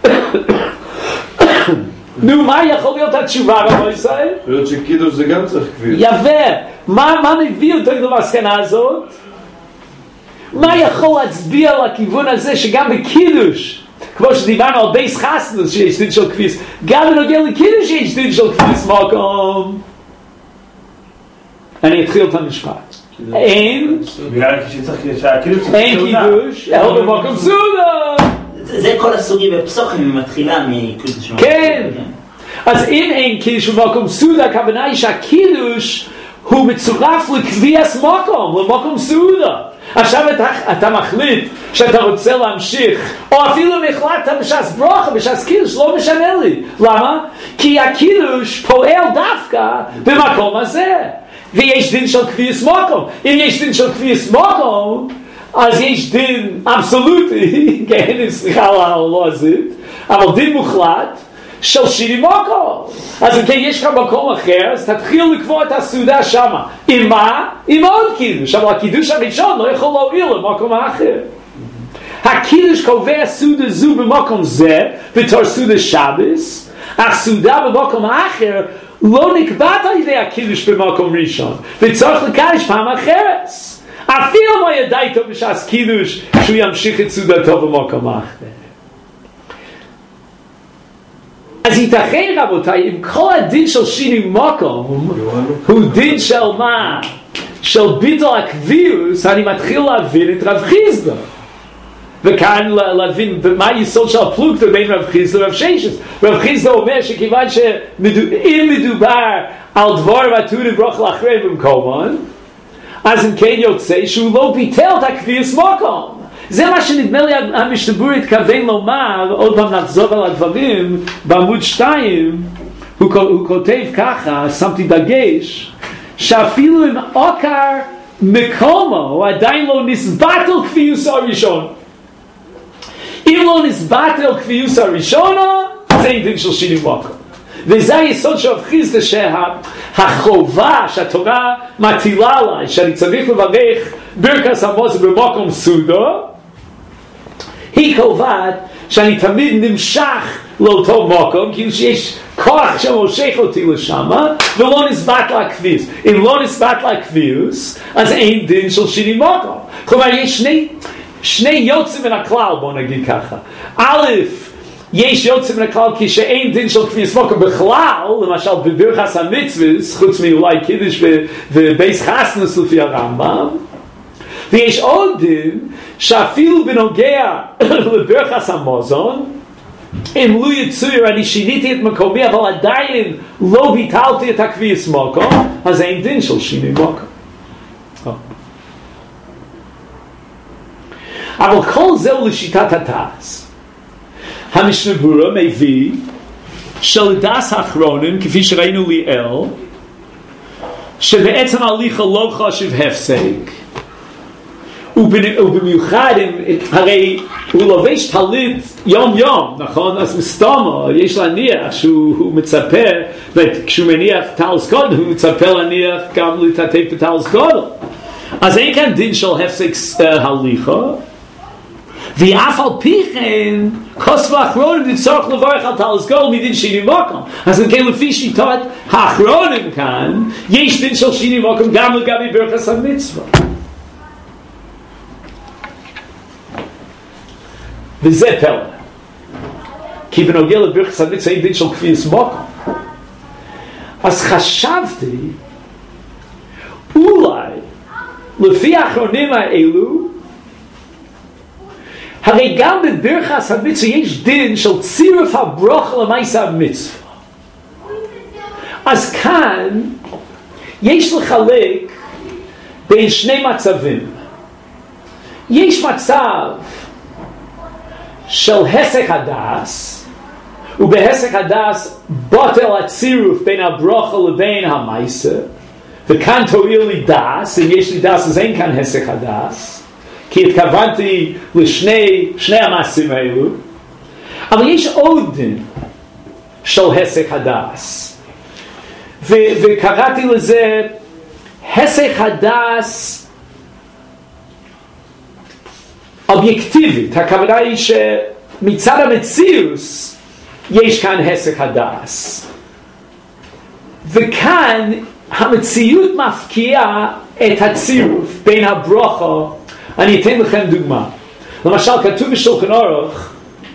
נו, מה יכול להיות התשובה, רבי ישראל? יכול להיות שקידוש זה גם צריך כביס. יפה. מה מביא אותו למסקנה הזאת? מה יכול להצביע לכיוון הזה שגם בקידוש, כמו שדיברנו על בייס חסנוס שיש דין של כביס, גם בנוגע לקידוש יש דין של כביס מקום? אני אתחיל את המשפט. אין קידוש, אלא במקום סעודה. זה כל הסוגים בפסוחים, היא מתחילה מקידוש. כן. אז אם אין קידוש במקום סעודה, הכוונה היא שהקידוש הוא מצורף לקביעת מקום, למקום סעודה. עכשיו אתה מחליט שאתה רוצה להמשיך, או אפילו אם החלטת בש"ס ברכה, בש"ס קידוש, לא משנה לי. למה? כי הקידוש פועל דווקא במקום הזה. ויש דין של קביעת מקום. אם יש דין של קביעת מקום, אז יש דין אבסולוטי, כן, סליחה על הלועזית, אבל דין מוחלט של שיני מקום. אז אם כן, יש לך מקום אחר, אז תתחיל לקבוע את הסעודה שמה. עם מה? עם עוד קידוש. אבל הקידוש הראשון לא יכול להוביל למקום האחר. הקידוש קובע סעודה זו במקום זה, בתור סעודה שבס, אך סעודה במקום האחר לא נקבעת על ידי הקידוש במקום ראשון, וצריך לקדש פעם אחרת. אפילו לא ידעי טוב בש"ס קידוש שהוא ימשיך את סעודתו במקום אחר. אז ייתכן רבותיי, אם כל הדין של שיני מקום הוא דין של מה? של ביטל הקביעוס, אני מתחיל להבין את רב חיסדא. וכאן להבין מה היסוד של הפלוגתא בין רב חיסדא לרב ששת. רב חיסדא אומר שכיוון שאם מדובר על דבר ועתודי ברוך לאחרי במקומן, אז אם כן יוצא שהוא לא ביטל את הקביעוס מקום. זה מה שנדמה לי המשתבר התכוון לומר, עוד פעם נחזור על הדברים, בעמוד 2, הוא כותב ככה, שמתי דגש, שאפילו אם עוקר מקומו, הוא עדיין לא נסבטל קביעוס הראשון. אם לא נסבטל קביעוס הראשון, זה דין של שיני מקום. וזה היסוד של רב חיסדא, שהחובה שהתורה מטילה עליי, שאני צריך לברך ברכת המזון במקום סעודה, היא קובעת שאני תמיד נמשך לאותו מקום, כאילו שיש כוח שמושך אותי לשם, ולא נסבט לקביעוס. אם לא נסבט לקביעוס, אז אין דין של שיני מקום. כלומר, יש שני יוצאים מן הכלל, בוא נגיד ככה. א', יש יוצאים מן הכלל כשאין דין של קביעוס מקום בכלל, למשל בברכת המצוות, חוץ מאולי קידוש ובייס חסנוס לפי הרמב"ם, ויש עוד דין שאפילו בנוגע לברכת המזון, אם לא יצויר אני שיניתי את מקומי אבל עדיין לא ביטלתי את הקביעוס מקום, אז אין דין של שיני מקום. אבל כל זה הוא לשיטת התעש. המשנה ברורה מביא שלדעס האחרונים, כפי שראינו ליאל, שבעצם ההליכה לא חשוב הפסק, ובמיוחד הרי הוא לובש טלית יום יום, נכון? אז מסתומו יש להניח שהוא מצפה, וכשהוא מניח טלס גודל הוא מצפה להניח גם לטאטא בטלס גודל. אז אין כאן דין של הפסק הליכה, ואף על פי כן כוסף האחרונים נצטרך לברך על טלס גודל מדין שיני מקום. אז כן, לפי שיטות האחרונים כאן יש דין של שיני מקום גם לגבי ברכת המצווה. וזה פלא, כי בנוגע לברכת המצווה אין דין של קביעוס מקום. אז חשבתי אולי לפי האחרונים האלו, הרי גם בברכת המצווה יש דין של צירוף הברכה למעשה המצווה. אז כאן יש לחלק בין שני מצבים. יש מצב של הסק הדס, ובהסק הדס בוטל הצירוף בין הברכה לבין המעשה, וכאן תועיל לי דס, אם יש לי דס אז אין כאן הסק הדס, כי התכוונתי לשני המעשים האלו. אבל יש עוד דין של הסק הדס, וקראתי לזה הסך הדס אובייקטיבית, הכוונה היא שמצד המציאות יש כאן הסך הדס, וכאן המציאות מפקיעה את הצירוף בין הברכה. אני אתן לכם דוגמה. למשל כתוב בשולחן אורוך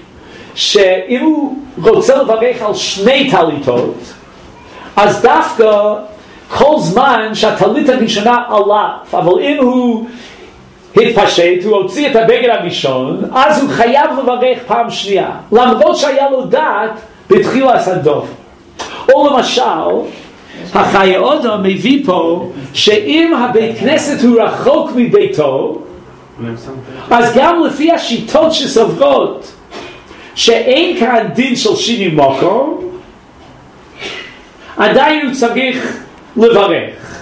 שאם הוא רוצה לברך על 2 טליתות, אז דווקא כל זמן שהטלית הראשונה עליו, אבל אם הוא התפשט, הוא הוציא את הבגד הראשון, אז הוא חייב לברך פעם שנייה, למרות שהיה לו דעת בתחילת הדבר. או למשל, החיה אודו מביא פה שאם הבית כנסת הוא רחוק מביתו, אז גם לפי השיטות שסוברות שאין כאן דין של שינוי מקום, עדיין הוא צריך לברך.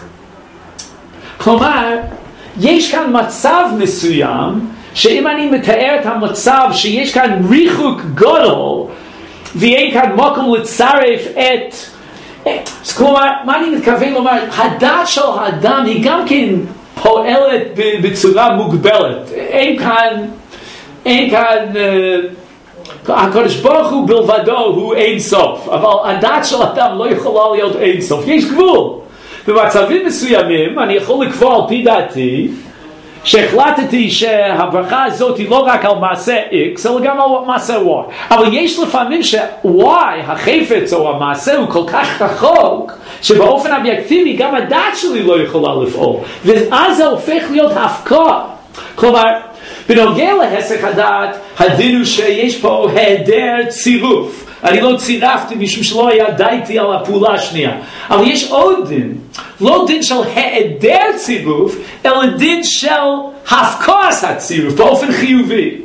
כלומר, יש כאן מצב מסוים שאם אני מתאר את המצב שיש כאן ריחוק גדול ואין כאן מקום לצרף את, כלומר, מה אני מתכוון לומר? הדת של האדם היא גם כן פועלת בצורה מוגבלת. אין כאן הקדוש ברוך הוא בלבדו הוא אין סוף, אבל הדת של האדם לא יכולה להיות אין סוף, יש גבול. במצבים מסוימים אני יכול לקבוע על פי דעתי שהחלטתי שהברכה הזאת היא לא רק על מעשה X אלא גם על מעשה Y, אבל יש לפעמים ש-Y, החפץ או המעשה הוא כל כך רחוק שבאופן אובייקטיבי גם הדעת שלי לא יכולה לפעול, ואז זה הופך להיות הפקעה. כלומר, בנוגע להסך הדעת, הדין הוא שיש פה היעדר צירוף. אני לא צירפתי משום שלא היה דייתי על הפעולה השנייה. אבל יש עוד דין, לא דין של היעדר צירוף, אלא דין של הפקעת הצירוף באופן חיובי.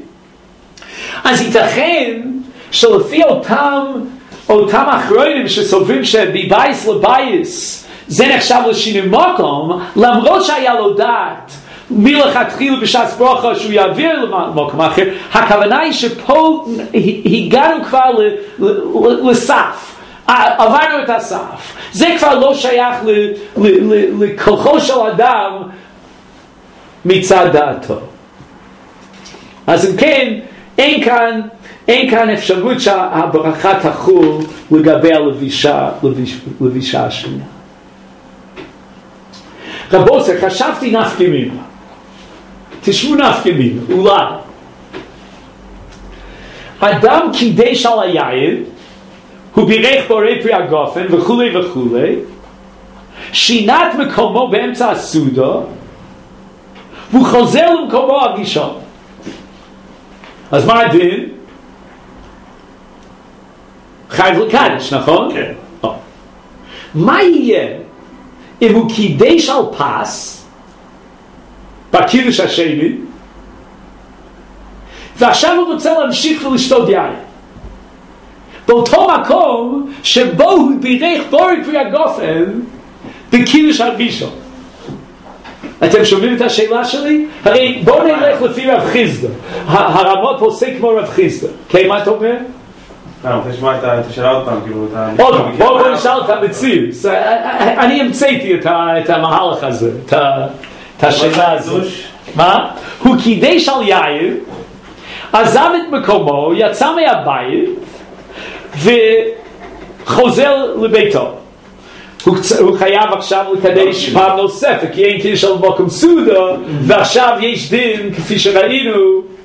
אז ייתכן שלפי אותם אחרונים שסוברים שבבייס לבייס זה נחשב לשינוי מקום, למרות שהיה לו דעת מלכתחילה בשעת ברכה שהוא יעביר למקום אחר, הכוונה היא שפה הגענו כבר לסף, עברנו את הסף, זה כבר לא שייך לכוחו של אדם מצד דעתו. אז אם כן, אין כאן אפשרות שהברכה תחול לגבי הלבישה השנייה. רבוסה, חשבתי נפקא מינה. תשמעו נפקא מינה, אולי. אדם קידש על היין, הוא בירך בורא פרי הגופן וכולי וכולי, שינה את מקומו באמצע הסעודה, והוא חוזר למקומו הראשון. אז מה הדין? חייב לקדש, נכון? כן. מה יהיה אם הוא קידש על פס בקידוש השני ועכשיו הוא רוצה להמשיך ולשתות יין באותו מקום שבו הוא בירך בורא פרי הגופן בקידוש הראשון? אתם שומעים את השאלה שלי? הרי בואו נלך לפי רב חיסדא. הרמות פוסק כמו רב חיסדא. כן, מה אתה אומר? אני רוצה לשמוע את השאלה עוד פעם, כאילו, בואו נשאל את המציאות. אני המצאתי את המהלך הזה, את השאלה הזאת. מה? הוא קידש על יין, עזב את מקומו, יצא מהבית וחוזר לביתו. הוא חייב עכשיו לקדש פעם נוספת, כי אין קידוש על מקום סעודה, ועכשיו יש דין, כפי שראינו,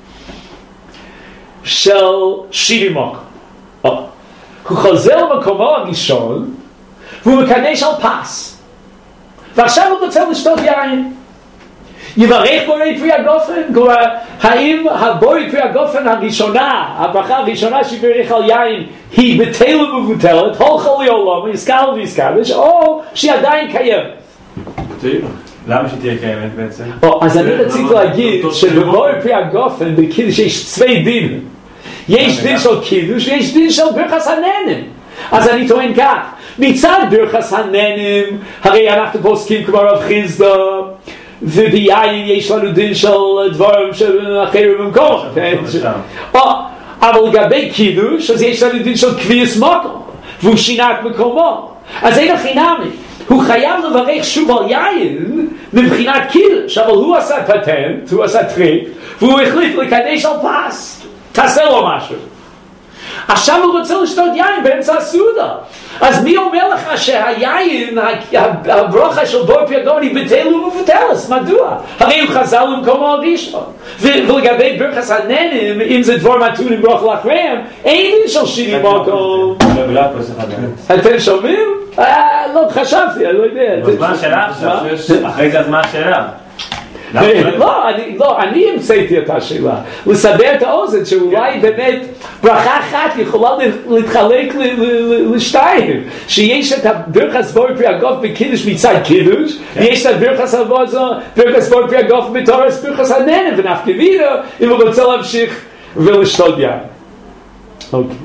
של שינוי מקום. הוא חוזר למקומו הראשון והוא מקדש על פס, ועכשיו הוא רוצה לשתות יין. יברך בורא פרי הגופן? האם הבורא פרי הגופן הראשונה, הברכה הראשונה שברך על יין היא בטל ומבוטלת, הולכה לעולם, יזכר ויזקדש, או שהיא עדיין קיימת? למה שתהיה קיימת בעצם? אז אני רציתי להגיד שבבורא פרי הגופן בקידוש יש 2 דינים. יש דין של קידוש ויש דין של ברכת הנהנים. אז אני טוען כך, מצד ברכת הנהנים הרי אנחנו פוסקים כמו רב חיסדא, וביין יש לנו דין של דברים אחרים במקום, אבל לגבי קידוש אז יש לנו דין של קביעת מקום והוא שינה את מקומו. אז אין הכי נמי, הוא חייב לברך שוב על יין מבחינת קידוש, אבל הוא עשה פטנט, הוא עשה טריק, והוא החליט לקדש על פס, תעשה לו משהו. עכשיו הוא רוצה לשתות יין באמצע הסעודה. אז מי אומר לך שהיין, הברוכה של בור פרי הגאון היא בטל ומבוטלת? מדוע? הרי הוא חזר למקומו הראשון. ולגבי ברכס הננים, אם זה דבור מתון עם ברוך לאחריהם, אין לי של שירי מקום. אתם שומעים? לא חשבתי, אני לא יודע. אז מה השאלה עכשיו? אחרי זה אז מה השאלה? לא, אני המצאתי את השאלה. לסבר את האוזן שאולי באמת ברכה אחת יכולה להתחלק לשתיים. שיש את הברכס בור פרי הגוף בקידוש מצד קידוש, ויש את ברכס בור פרי הגוף בתורס ברכס הננים, ונפקא מינה אם הוא רוצה להמשיך ולשתות יין. אוקיי.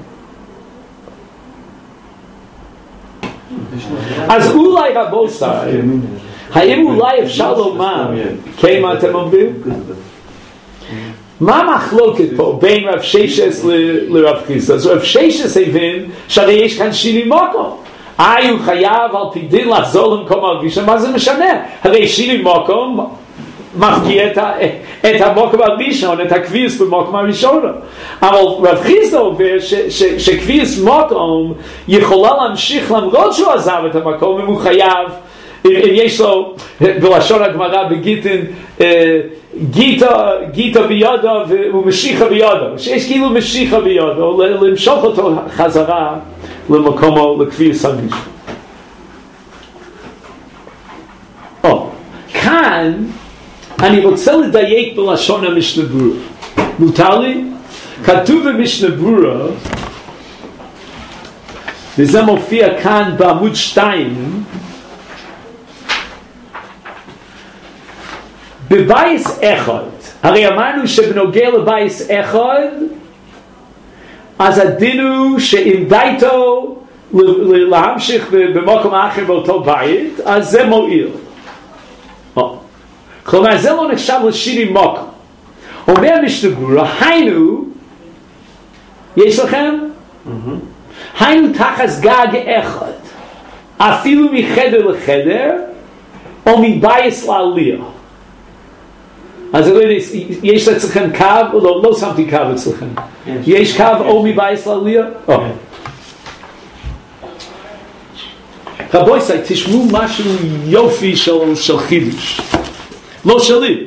אז אולי רבותיי, האם אולי אפשר לומר, כן, מה אתם אומרים? מה המחלוקת פה בין רב ששס לרב חיסדא? אז רב ששס הבין שהרי יש כאן שיני מקום. הוא חייב על פי דין לחזור למקום הראשון, מה זה משנה? הרי שיני מקום מפקיע את המקום הראשון, את הקביעס במקום הראשון. אבל רב חיסדא אומר שקביעס מקום יכולה להמשיך למרות שהוא עזב את המקום, אם הוא חייב, אם יש לו בלשון הגמרא בגיטין גיטה בידו ומשיכה בידו, שיש כאילו משיכה בידו, למשוך אותו חזרה למקומו לקביעס הראשון. כאן אני רוצה לדייק בלשון המשנה ברורה. מותר לי? כתוב במשנה ברורה, וזה מופיע כאן בעמוד 2, בבייס אחד. הרי אמרנו שבנוגע לבייס אחד, אז הדין הוא שאם דייתו להמשיך במקום האחר באותו בית, אז זה מועיל. כלומר, זה לא נחשב לשיני מקום. אומר משנה ברורה, היינו, יש לכם? היינו תחת גג אחד, אפילו מחדר לחדר, או מבייס לעלייה. אז יש אצלכם קו, לא שמתי קו אצלכם. יש קו או מבייס לעלייה? רבוי סי, תשמעו משהו יופי של חידוש. לא שלי.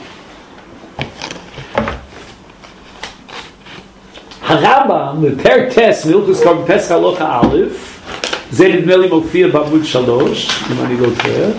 הרמב"ם, בפרק טס, מילכוס קורבן פסח הלכה א', זה נדמה לי מופיע בעמוד 3, אם אני לא טועה.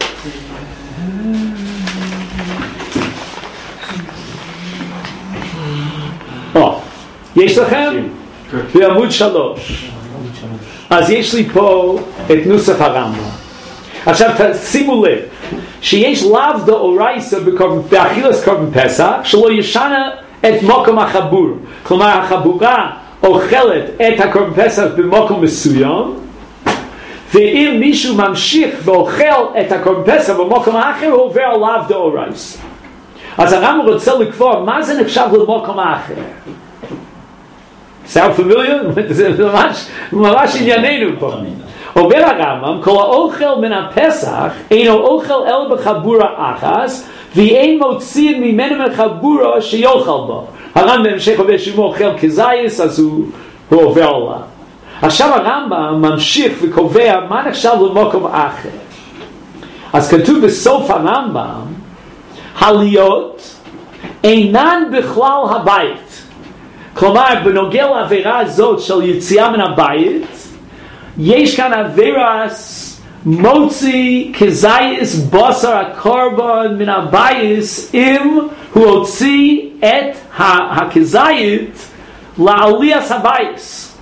יש לכם? בעמוד 3. אז יש לי פה את נוסח הרמב"ם. עכשיו שימו לב, שיש לאו דאורייסה באכילת קורבן פסח שלא ישנה את מקום החיבור. כלומר החבורה אוכלת את הקורבן פסח במקום מסוים, ואם מישהו ממשיך ואוכל את הקורבן פסח במקום האחר, הוא עובר על לאו דאורייסה. אז הרמב"ם רוצה לקבוע מה זה נחשב למקום האחר. Sound familiar? זה ממש ענייננו פה. אומר הרמב"ם, כל האוכל מן הפסח אינו אוכל אל בחבורה אחס, ואין מוציא ממנו מחבורה שיאכל בו. הרמב"ם בהמשך אומר שהוא אוכל כזייס, אז הוא עובר עליו. עכשיו הרמב"ם ממשיך וקובע מה נחשב למקום אחר. אז כתוב בסוף הרמב"ם, הליות אינן בכלל הבית. כלומר, בנוגע לעבירה הזאת של יציאה מן הבית, יש כאן עבירס מוציא כזייס בשר הקורבן מן הבייס, אם הוא הוציא את הכזית לעליית הבייס.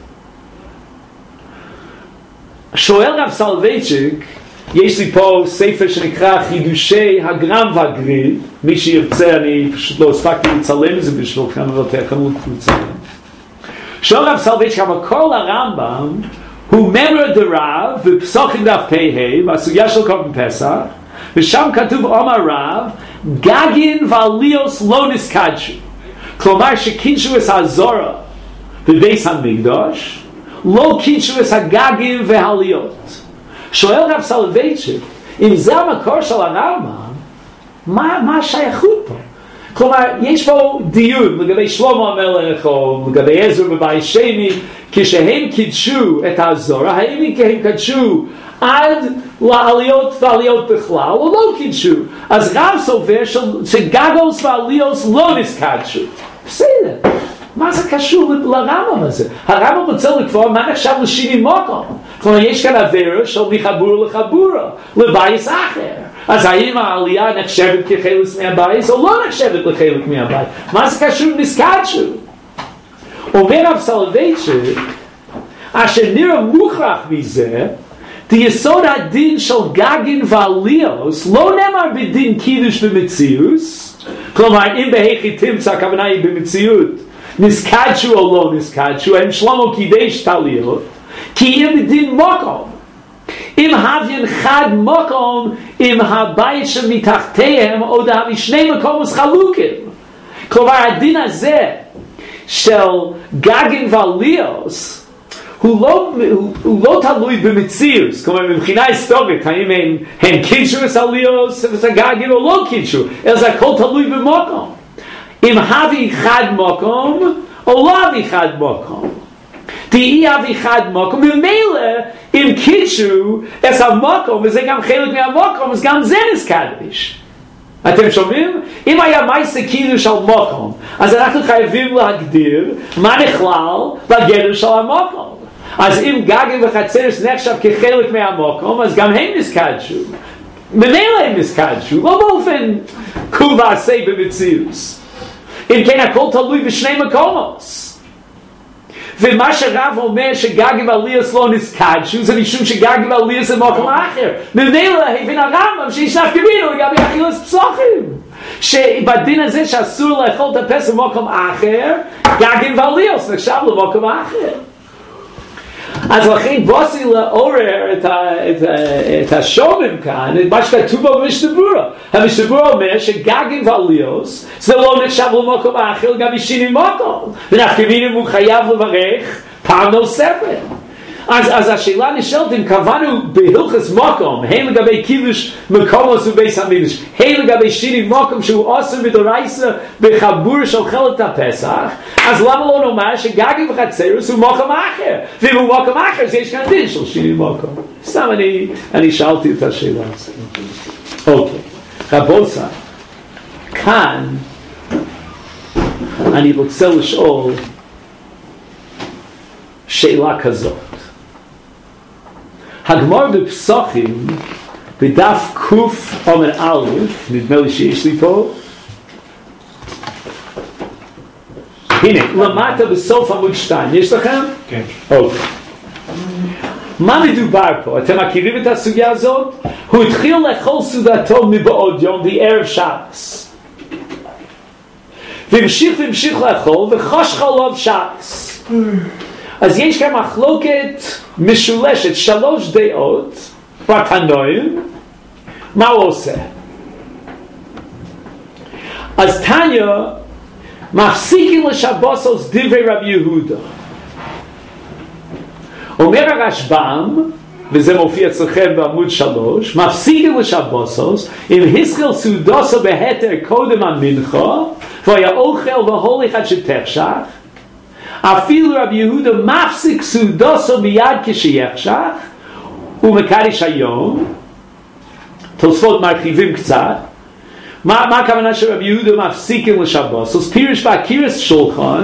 שואל רב סולובייצ'יק, יש לי פה ספר שנקרא חידושי הגר"ם והגריד, מי שירצה, אני פשוט לא הספקתי לצלם את זה בשבילכם, אבל תכנו לצלם. שואל רב סולובייצ'יק, המקור לרמב"ם הוא ממר דרב בפסוחים דף פ"ה בסוגיה של קורבן פסח, ושם כתוב אומר רב, גגין ועליוס לא נסקדשו. כלומר שקידשו את הזורה בבית המקדש, לא קידשו את הגגין והעליות. שואל רב סולובייצ'יק, אם זה המקור של הרמב"ם, מה השייכות פה? כלומר, יש פה דיון לגבי שלמה המלך או לגבי עזרא בבית שני, כשהם קידשו את הזורע, האם הם קידשו עד לעליות ועליות בכלל, או לא קידשו? אז רב סובר שגגוס ועליות לא נסקדשו. בסדר. מה זה קשור לרמב"ם הזה? הרמב"ם רוצה לקבוע מה נחשב לשינוי מקום. כלומר, יש כאן עבירה של מחבורה לחבורה, לבייס אחר. אז האם העלייה נחשבת כחלק מהבייס, או לא נחשבת לחלק מהבייס? מה זה קשור לנסקדשו? אומר רב סולובייצ'יק, אשר נראה מוכרח מזה, יסוד הדין של גגין ועליוס לא נאמר בדין קידוש במציאוס, כלומר אם בהכי תמצא הכוונה היא במציאות נסקדשו או לא נסקדשו, הם שלמה קידש תעליות, כי אם בדין מוקום, אם הביין חד מוקום עם הבית שמתחתיהם או דהבי שני מקומות חלוקים. כלומר הדין הזה של גגין ועליוס הוא לא תלוי במציאות, כלומר מבחינה היסטורית, האם הם קידשו את עליוס וגגין או לא קידשו, אלא זה הכל תלוי במקום. אם הבי חד מקום או לא הבי חד מקום. תהי אבי חד מקום, ממילא אם קידשו את המקום, וזה גם חלק מהמקום, אז גם זה נסקדש. אתם שומעים? אם היה מייסה קידוש על מקום, אז אנחנו חייבים להגדיר מה נכלל בגדר של המקום. אז אם גגין וחצרס נחשב כחלק מהמקום, אז גם הם נסקדשו. ממילא הם נסקדשו, לא באופן קול ועשה במציאות. אם כן, הכל תלוי בשני מקומות. ומה שרב אומר שגגין ועליוס לא נסקדשו, זה משום שגגין ועליוס זה מקום אחר. ממילא הבין הרמב"ם שישנף כבינו לגבי אכילת פסוחים. שבדין הזה שאסור לאכול את הפסח במקום אחר, גגין ועליוס נחשב למקום אחר. אז לכן בוסי לעורר את השומם כאן, את מה שכתוב במשנה ברורה. המשנה ברורה אומר שגגין ועליוס זה לא נחשב למקום אחר, גם ישנים מקום. ונפקא מינה הוא חייב לברך פעם נוספת. אז השאלה נשאלת אם קבענו בהלכות מקום, הן לגבי קידוש מקומות ובייס המקדש, הן לגבי שינוי מקום שהוא אסור מדאורייתא בחבור של חלת הפסח, אז למה לא נאמר שגגין וחצרס הוא מקום אחר? ואם הוא מקום אחר, אז יש כאן דין של שינוי מקום. סתם אני שאלתי את השאלה הזאת. אוקיי, רבותיי, כאן אני רוצה לשאול שאלה כזאת. הגמרא בפסוחים בדף קוף עמוד א', נדמה לי שיש לי פה, הנה, למטה בסוף עמוד 2, יש לכם? כן. אוקיי. מה מדובר פה? אתם מכירים את הסוגיה הזאת? הוא התחיל לאכול סעודתו מבעוד יום בערב שבת. והמשיך לאכול וחשך עליו שבת. אז יש כאן מחלוקת משולשת, 3 דעות בתנועים, מה הוא עושה? אז תניא מפסיקים לשבוסוס דברי רבי יהודה. אומר הרשב"ם, וזה מופיע אצלכם בעמוד 3, מפסיקים לשבוסוס, אם הסחיל סעודוסו בהתר קודם המנחה, והיה אוכל והוליך עד שתחשך, אפילו רבי יהודה מפסיק סעודוסו מיד כשיחשך, ומקדיש היום. תוספות מרחיבים קצת. מה הכוונה שרבי יהודה מפסיקים לשבוסוס? פירש בהקירס שולחן,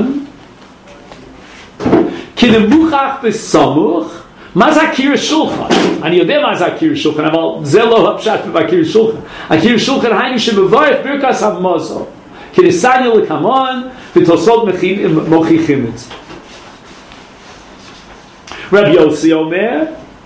כי נמוכח בסמוך. מה זה הקירס שולחן? אני יודע מה זה הקירס שולחן, אבל זה לא הפשט בהקירס שולחן. הקירס שולחן היינו שמברך ברכת המזון. כי ניסנו לקמון, ותוספות מוכיחים את זה. רבי יוסי אומר,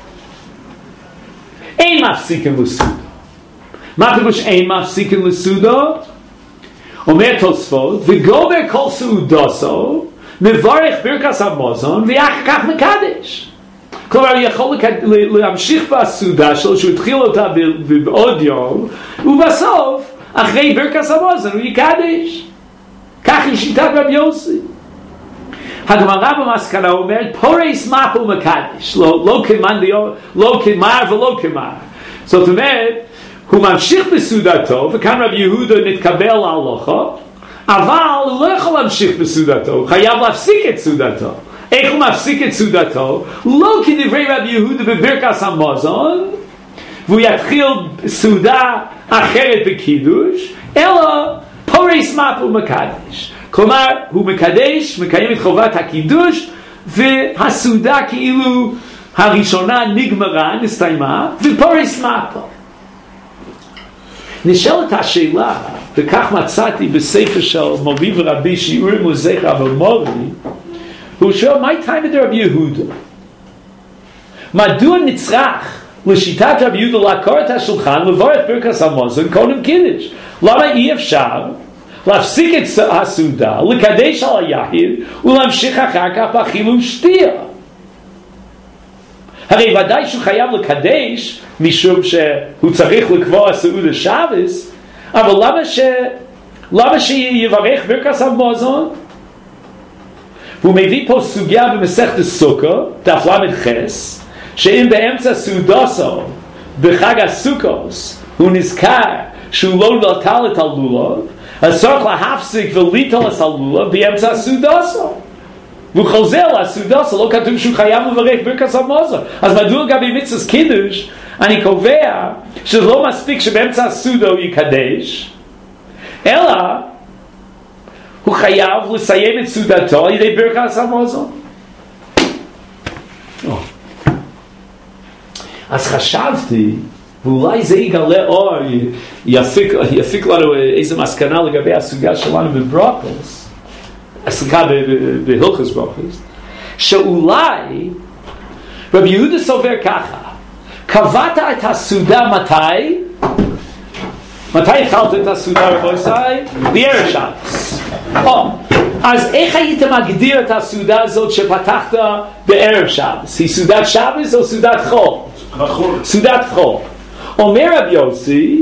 אין מפסיקים לסעודה. מה פירוש אין מפסיקים לסעודה? אומר תוספות, וגומר כל סעודתו, מברך ברכת המזון, ואחר כך מקדש. כלומר, הוא יכול להמשיך בסעודה שלו, שהוא התחיל אותה בעוד יום, ובסוף, אחרי ברכת המזון הוא יקדש. כך היא שיטת רבי יוסי. הגמרא במסקנה אומרת, פורס מפו מקדש, לא כמר ולא כמר. זאת אומרת, הוא ממשיך בסעודתו, וכאן רבי יהודה נתקבל להלכה, אבל הוא לא יכול להמשיך בסעודתו, הוא חייב להפסיק את סעודתו. איך הוא מפסיק את סעודתו? לא כדברי רבי יהודה בברכת המזון, והוא יתחיל סעודה אחרת בקידוש, אלא פורס מפו מקדש. כלומר, הוא מקדש, מקיים את חובת הקידוש, והסעודה כאילו הראשונה נגמרה, נסתיימה, ופורס מפו. נשאלת השאלה, וכך מצאתי בספר של מורי ורבי שיעורים וזכר ומורי, הוא שואל, מה הייתה רבי יהודה? מדוע נצרך לשיטת רבי יהודה לעקור את השולחן, לבוא את ברכת המזון, קודם קידוש? למה אי אפשר להפסיק את הסעודה, לקדש על היין, ולהמשיך אחר כך באכילה ושתייה? הרי ודאי שהוא חייב לקדש, משום שהוא צריך לקבוע סעודה שבס, אבל למה שיברך ברכת המזון? והוא מביא פה סוגיה במסכת סוכה, דף למד-חס, שאם באמצע סעודתו בחג הסוכות הוא נזכר שהוא לא נטל את הלולב, אז צריך להפסיק וליטול את הלולב באמצע סעודתו. והוא חוזר לסעודתו, לא כתוב שהוא חייב לברך ברכת המזון. אז מדוע גם במצוות קידוש אני קובע שזה לא מספיק שבאמצע הסעודה הוא יקדש, אלא הוא חייב לסיים את סעודתו על ידי ברכת המזון. אז חשבתי, ואולי זה יגלה אור, יפיק לנו איזו מסקנה לגבי הסוגיה שלנו בברוכס, סליחה, בהלכות ברוכס, שאולי רבי יהודה סובר ככה, קבעת את הסעודה מתי? מתי התחלת את הסעודה רבו ישראל? בערב שבס. אז איך היית מגדיר את הסעודה הזאת שפתחת בערב שבס? היא סעודת שבס או סעודת חול? סעודת חול. אומר רבי יוסי,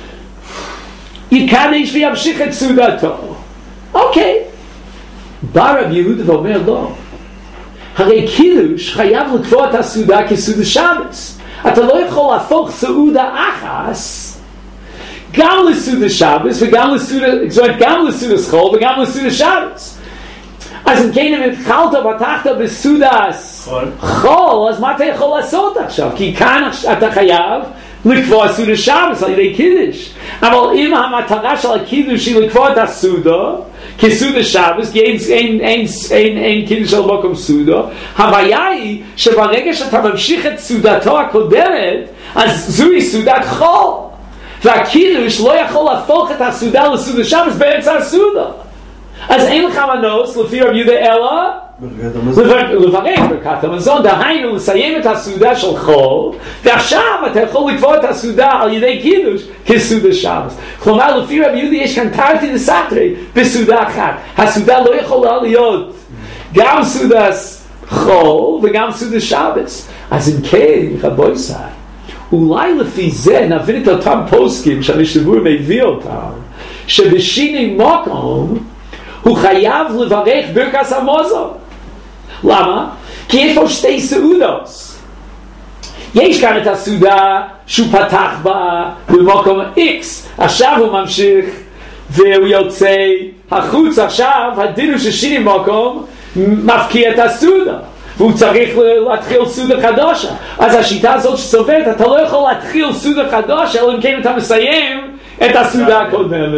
יקדש וימשיך את סעודתו. אוקיי. בא רבי יהודה ואומר לא. הרי קידוש חייב לקבוע את הסעודה כסעודה שבס. אתה לא יכול להפוך סעודה אחס גם לסעודה שבס וגם לסעודה חול וגם לסעודה שבס. אז אם כן, אם התחלת ופתחת בסעודה חול, אז מה אתה יכול לעשות עכשיו? כי כאן אתה חייב לקבוע סעודה שבס על ידי קידוש. אבל אם המטרה של הקידוש היא לקבוע את הסעודה כסעודה שבס, כי אין קידוש של מקום סעודה, הבעיה היא שברגע שאתה ממשיך את סעודתו הקודמת, אז זוהי סעודת חול. והקידוש לא יכול להפוך את הסעודה לסעודה שבס באמצע הסעודה. אז אין לך מנוס לפי רבי יהודה אלא לברך ברכת המזון, דהיינו לסיים את הסעודה של חול, ועכשיו אתה יכול לקבוע את הסעודה על ידי קידוש כסעודה שבס. כלומר לפי רבי יהודה יש כאן תרתי דסתרי בסעודה אחת. הסעודה לא יכולה להיות גם סעודה חול וגם סעודה שבס. אז אם כן, רבו ישראל, אולי לפי זה נבין את אותם פוסקים שהמשתבור מביא אותם, שבשיני מקום הוא חייב לברך ברכת המזון. למה? כי יש פה שתי סעודות. יש כאן את הסעודה שהוא פתח בה במקום X, עכשיו הוא ממשיך והוא יוצא החוץ. עכשיו הדין הוא ששיני מקום מפקיע את הסעודה והוא צריך להתחיל סעודה חדשה. אז השיטה הזאת שסוברת, אתה לא יכול להתחיל סעודה חדשה אלא אם כן אתה מסיים את הסעודה הקודמת.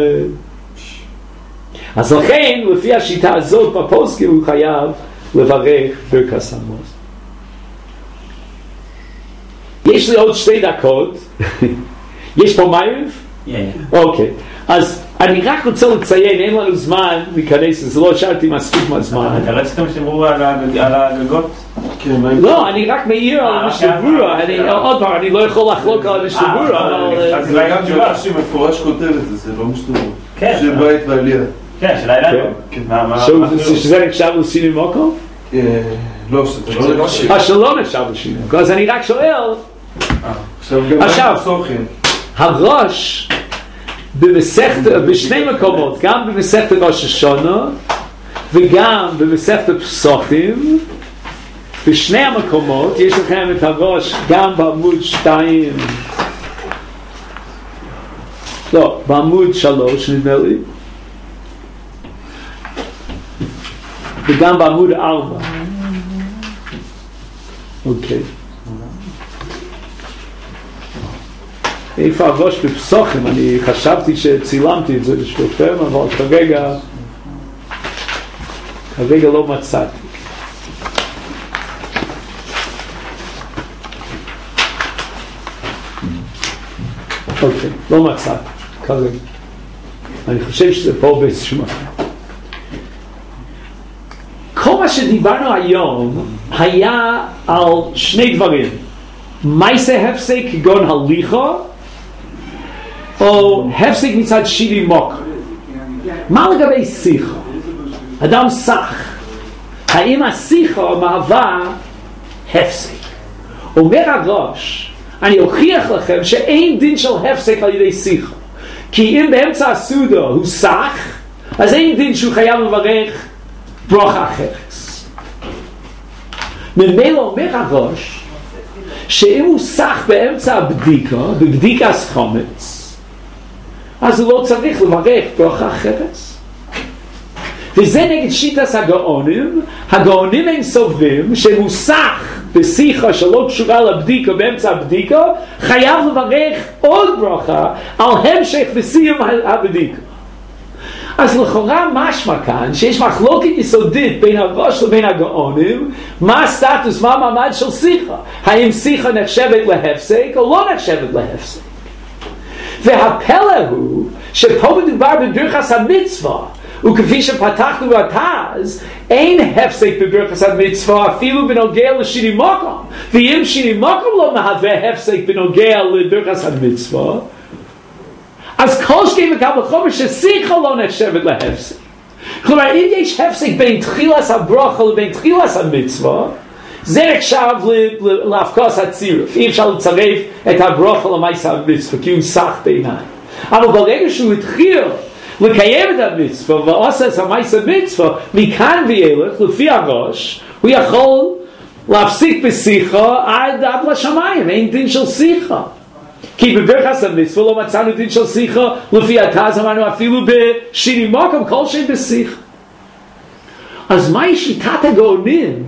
אז לכן, לפי השיטה הזאת בפוסקים הוא חייב לברך ברכת המזון. יש לי עוד 2 דקות. יש פה מערב? אוקיי. אז אני רק רוצה לציין, אין לנו זמן להיכנס, זה לא שאלתי מספיק מהזמן. אתה רציתם שתדברו על הגגות? לא, אני רק מעיר על המשתבורה. עוד פעם, אני לא יכול לחלוק על המשתבורה, אבל... אז זה גם תשובה שמפורש כותב את זה, זה לא משתבורה. של בית ועלייה. כן, של לילה. שזה נחשב לשיני מקום? לא, זה לא שיר. שלא נחשב לשיני מקום. אז אני רק שואל... עכשיו, הראש במסכת, בשני מקומות, גם במסכת ראש השונה וגם במסכת פסוחים, בשני המקומות יש לכם את הראש גם בעמוד 2, לא, בעמוד 3 נדמה לי, וגם בעמוד 4. אוקיי. איפה הראש בפסוחים? אני חשבתי שצילמתי את זה בשבילכם, אבל כרגע לא מצאתי. אוקיי, לא מצאתי כרגע. אני חושב שזה פה באיזשהו מקום. כל מה שדיברנו היום היה על שני דברים. מעשה הפסק כגון הליכה, או הפסק מצד שירי מוקר. מה לגבי שיחה? אדם סך. האם השיחה מהווה הפסק? אומר הראש, אני אוכיח לכם שאין דין של הפסק על ידי שיחה. כי אם באמצע הסעודה הוא סך, אז אין דין שהוא חייב לברך ברכה אחרת. ממילא אומר הראש, שאם הוא סך באמצע הבדיקה, בבדיקה חומץ, אז הוא לא צריך לברך ברכה אחרת. וזה נגד שיטת הגאונים. הגאונים הם סוברים שהוא סך בשיחה שלא קשורה לבדיקה באמצע הבדיקה, חייב לברך עוד ברכה על המשך וסיום הבדיקה. אז לכאורה משמע כאן שיש מחלוקת יסודית בין הראש לבין הגאונים, מה הסטטוס, מה המעמד של שיחה. האם שיחה נחשבת להפסק או לא נחשבת להפסק. והפלא הוא שפה מדובר בברכת המצווה, וכפי שפתחנו בתז, אין הפסק בברכת המצווה אפילו בנוגע לשירי מקום. ואם שירי מקום לא מהווה הפסק בנוגע לברכת המצווה, אז כל שכן וקל וחומר ששיחה לא נחשבת להפסק. כלומר, אם יש הפסק בין תחילת הברכה לבין תחילת המצווה, זה נחשב להפקוס הצירוף. אי אפשר לצרף את הברכה למעשה המצווה, כי הוא סך בעיניי. אבל ברגע שהוא התחיל לקיים את המצווה ועושה את המעשה המצווה, מכאן ואילך, לפי הראש, הוא יכול להפסיק בשיחה עד לשמיים. אין דין של שיחה. כי בברכת המצווה לא מצאנו דין של שיחה, לפי התז אמרנו אפילו בשירי מקום כלשהו בשיחה. אז מהי שיטת הגאונים?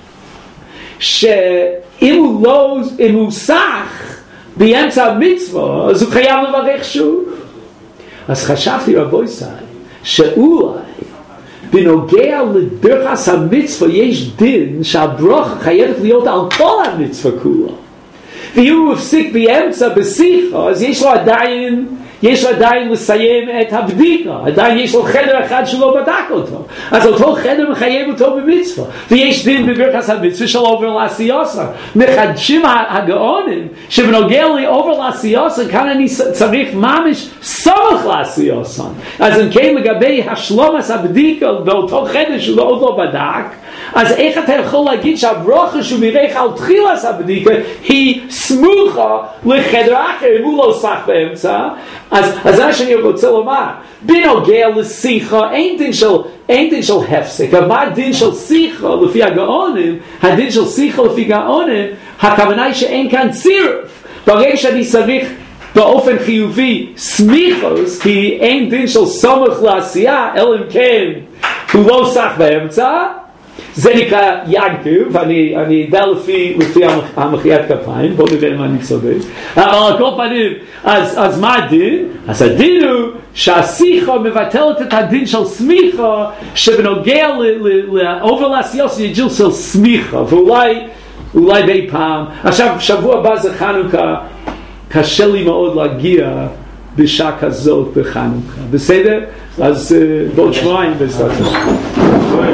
שאם הוא סך באמצע המצווה, אז הוא חייב לברך שוב. אז חשבתי רבוי סי, שאולי בנוגע לברכת המצווה יש דין שהברכה חייבת להיות על כל המצווה כולה. ואם הוא הפסיק באמצע בשיחה, אז יש לו עדיין לסיים את הבדיקה. עדיין יש לו חדר אחד שהוא לא בדק אותו. אז אותו חדר מחייב אותו במצווה. ויש דין בברכת המצווה של עובר לעשייסה. מחדשים הגאונים שבנוגע לעובר לעשייסה, כאן אני צריך ממש סמך לעשייסה. אז אם כן לגבי השלמת הבדיקה באותו חדר שהוא עוד לא בדק, אז איך אתה יכול להגיד שהברכה שהוא בירך על תחילת הבדיקה היא סמוכה לחדר אחר אם הוא לא סך באמצע? אז זה מה שאני רוצה לומר. בנוגע לשיחה אין דין של הפסק. אבל מה הדין של שיחה לפי הגאונים? הדין של שיחה לפי גאונים, הכוונה היא שאין כאן צירוף. ברגע שאני צריך באופן חיובי סמיכוס, כי אין דין של סמוך לעשייה, אלא אם כן הוא לא סך באמצע, זה נקרא יגב, ואני אדע לפי המחיית כפיים, בואו נראה מה אני צודק. אבל על כל פנים, אז מה הדין? אז הדין הוא שהשיחה מבטלת את הדין של סמיכה, שבנוגע לעובר לעשייס יג'יל של סמיכה, ואולי בי פעם. עכשיו, שבוע הבא זה חנוכה, קשה לי מאוד להגיע בשעה כזאת בחנוכה. בסדר? אז בעוד שבועיים בסדר.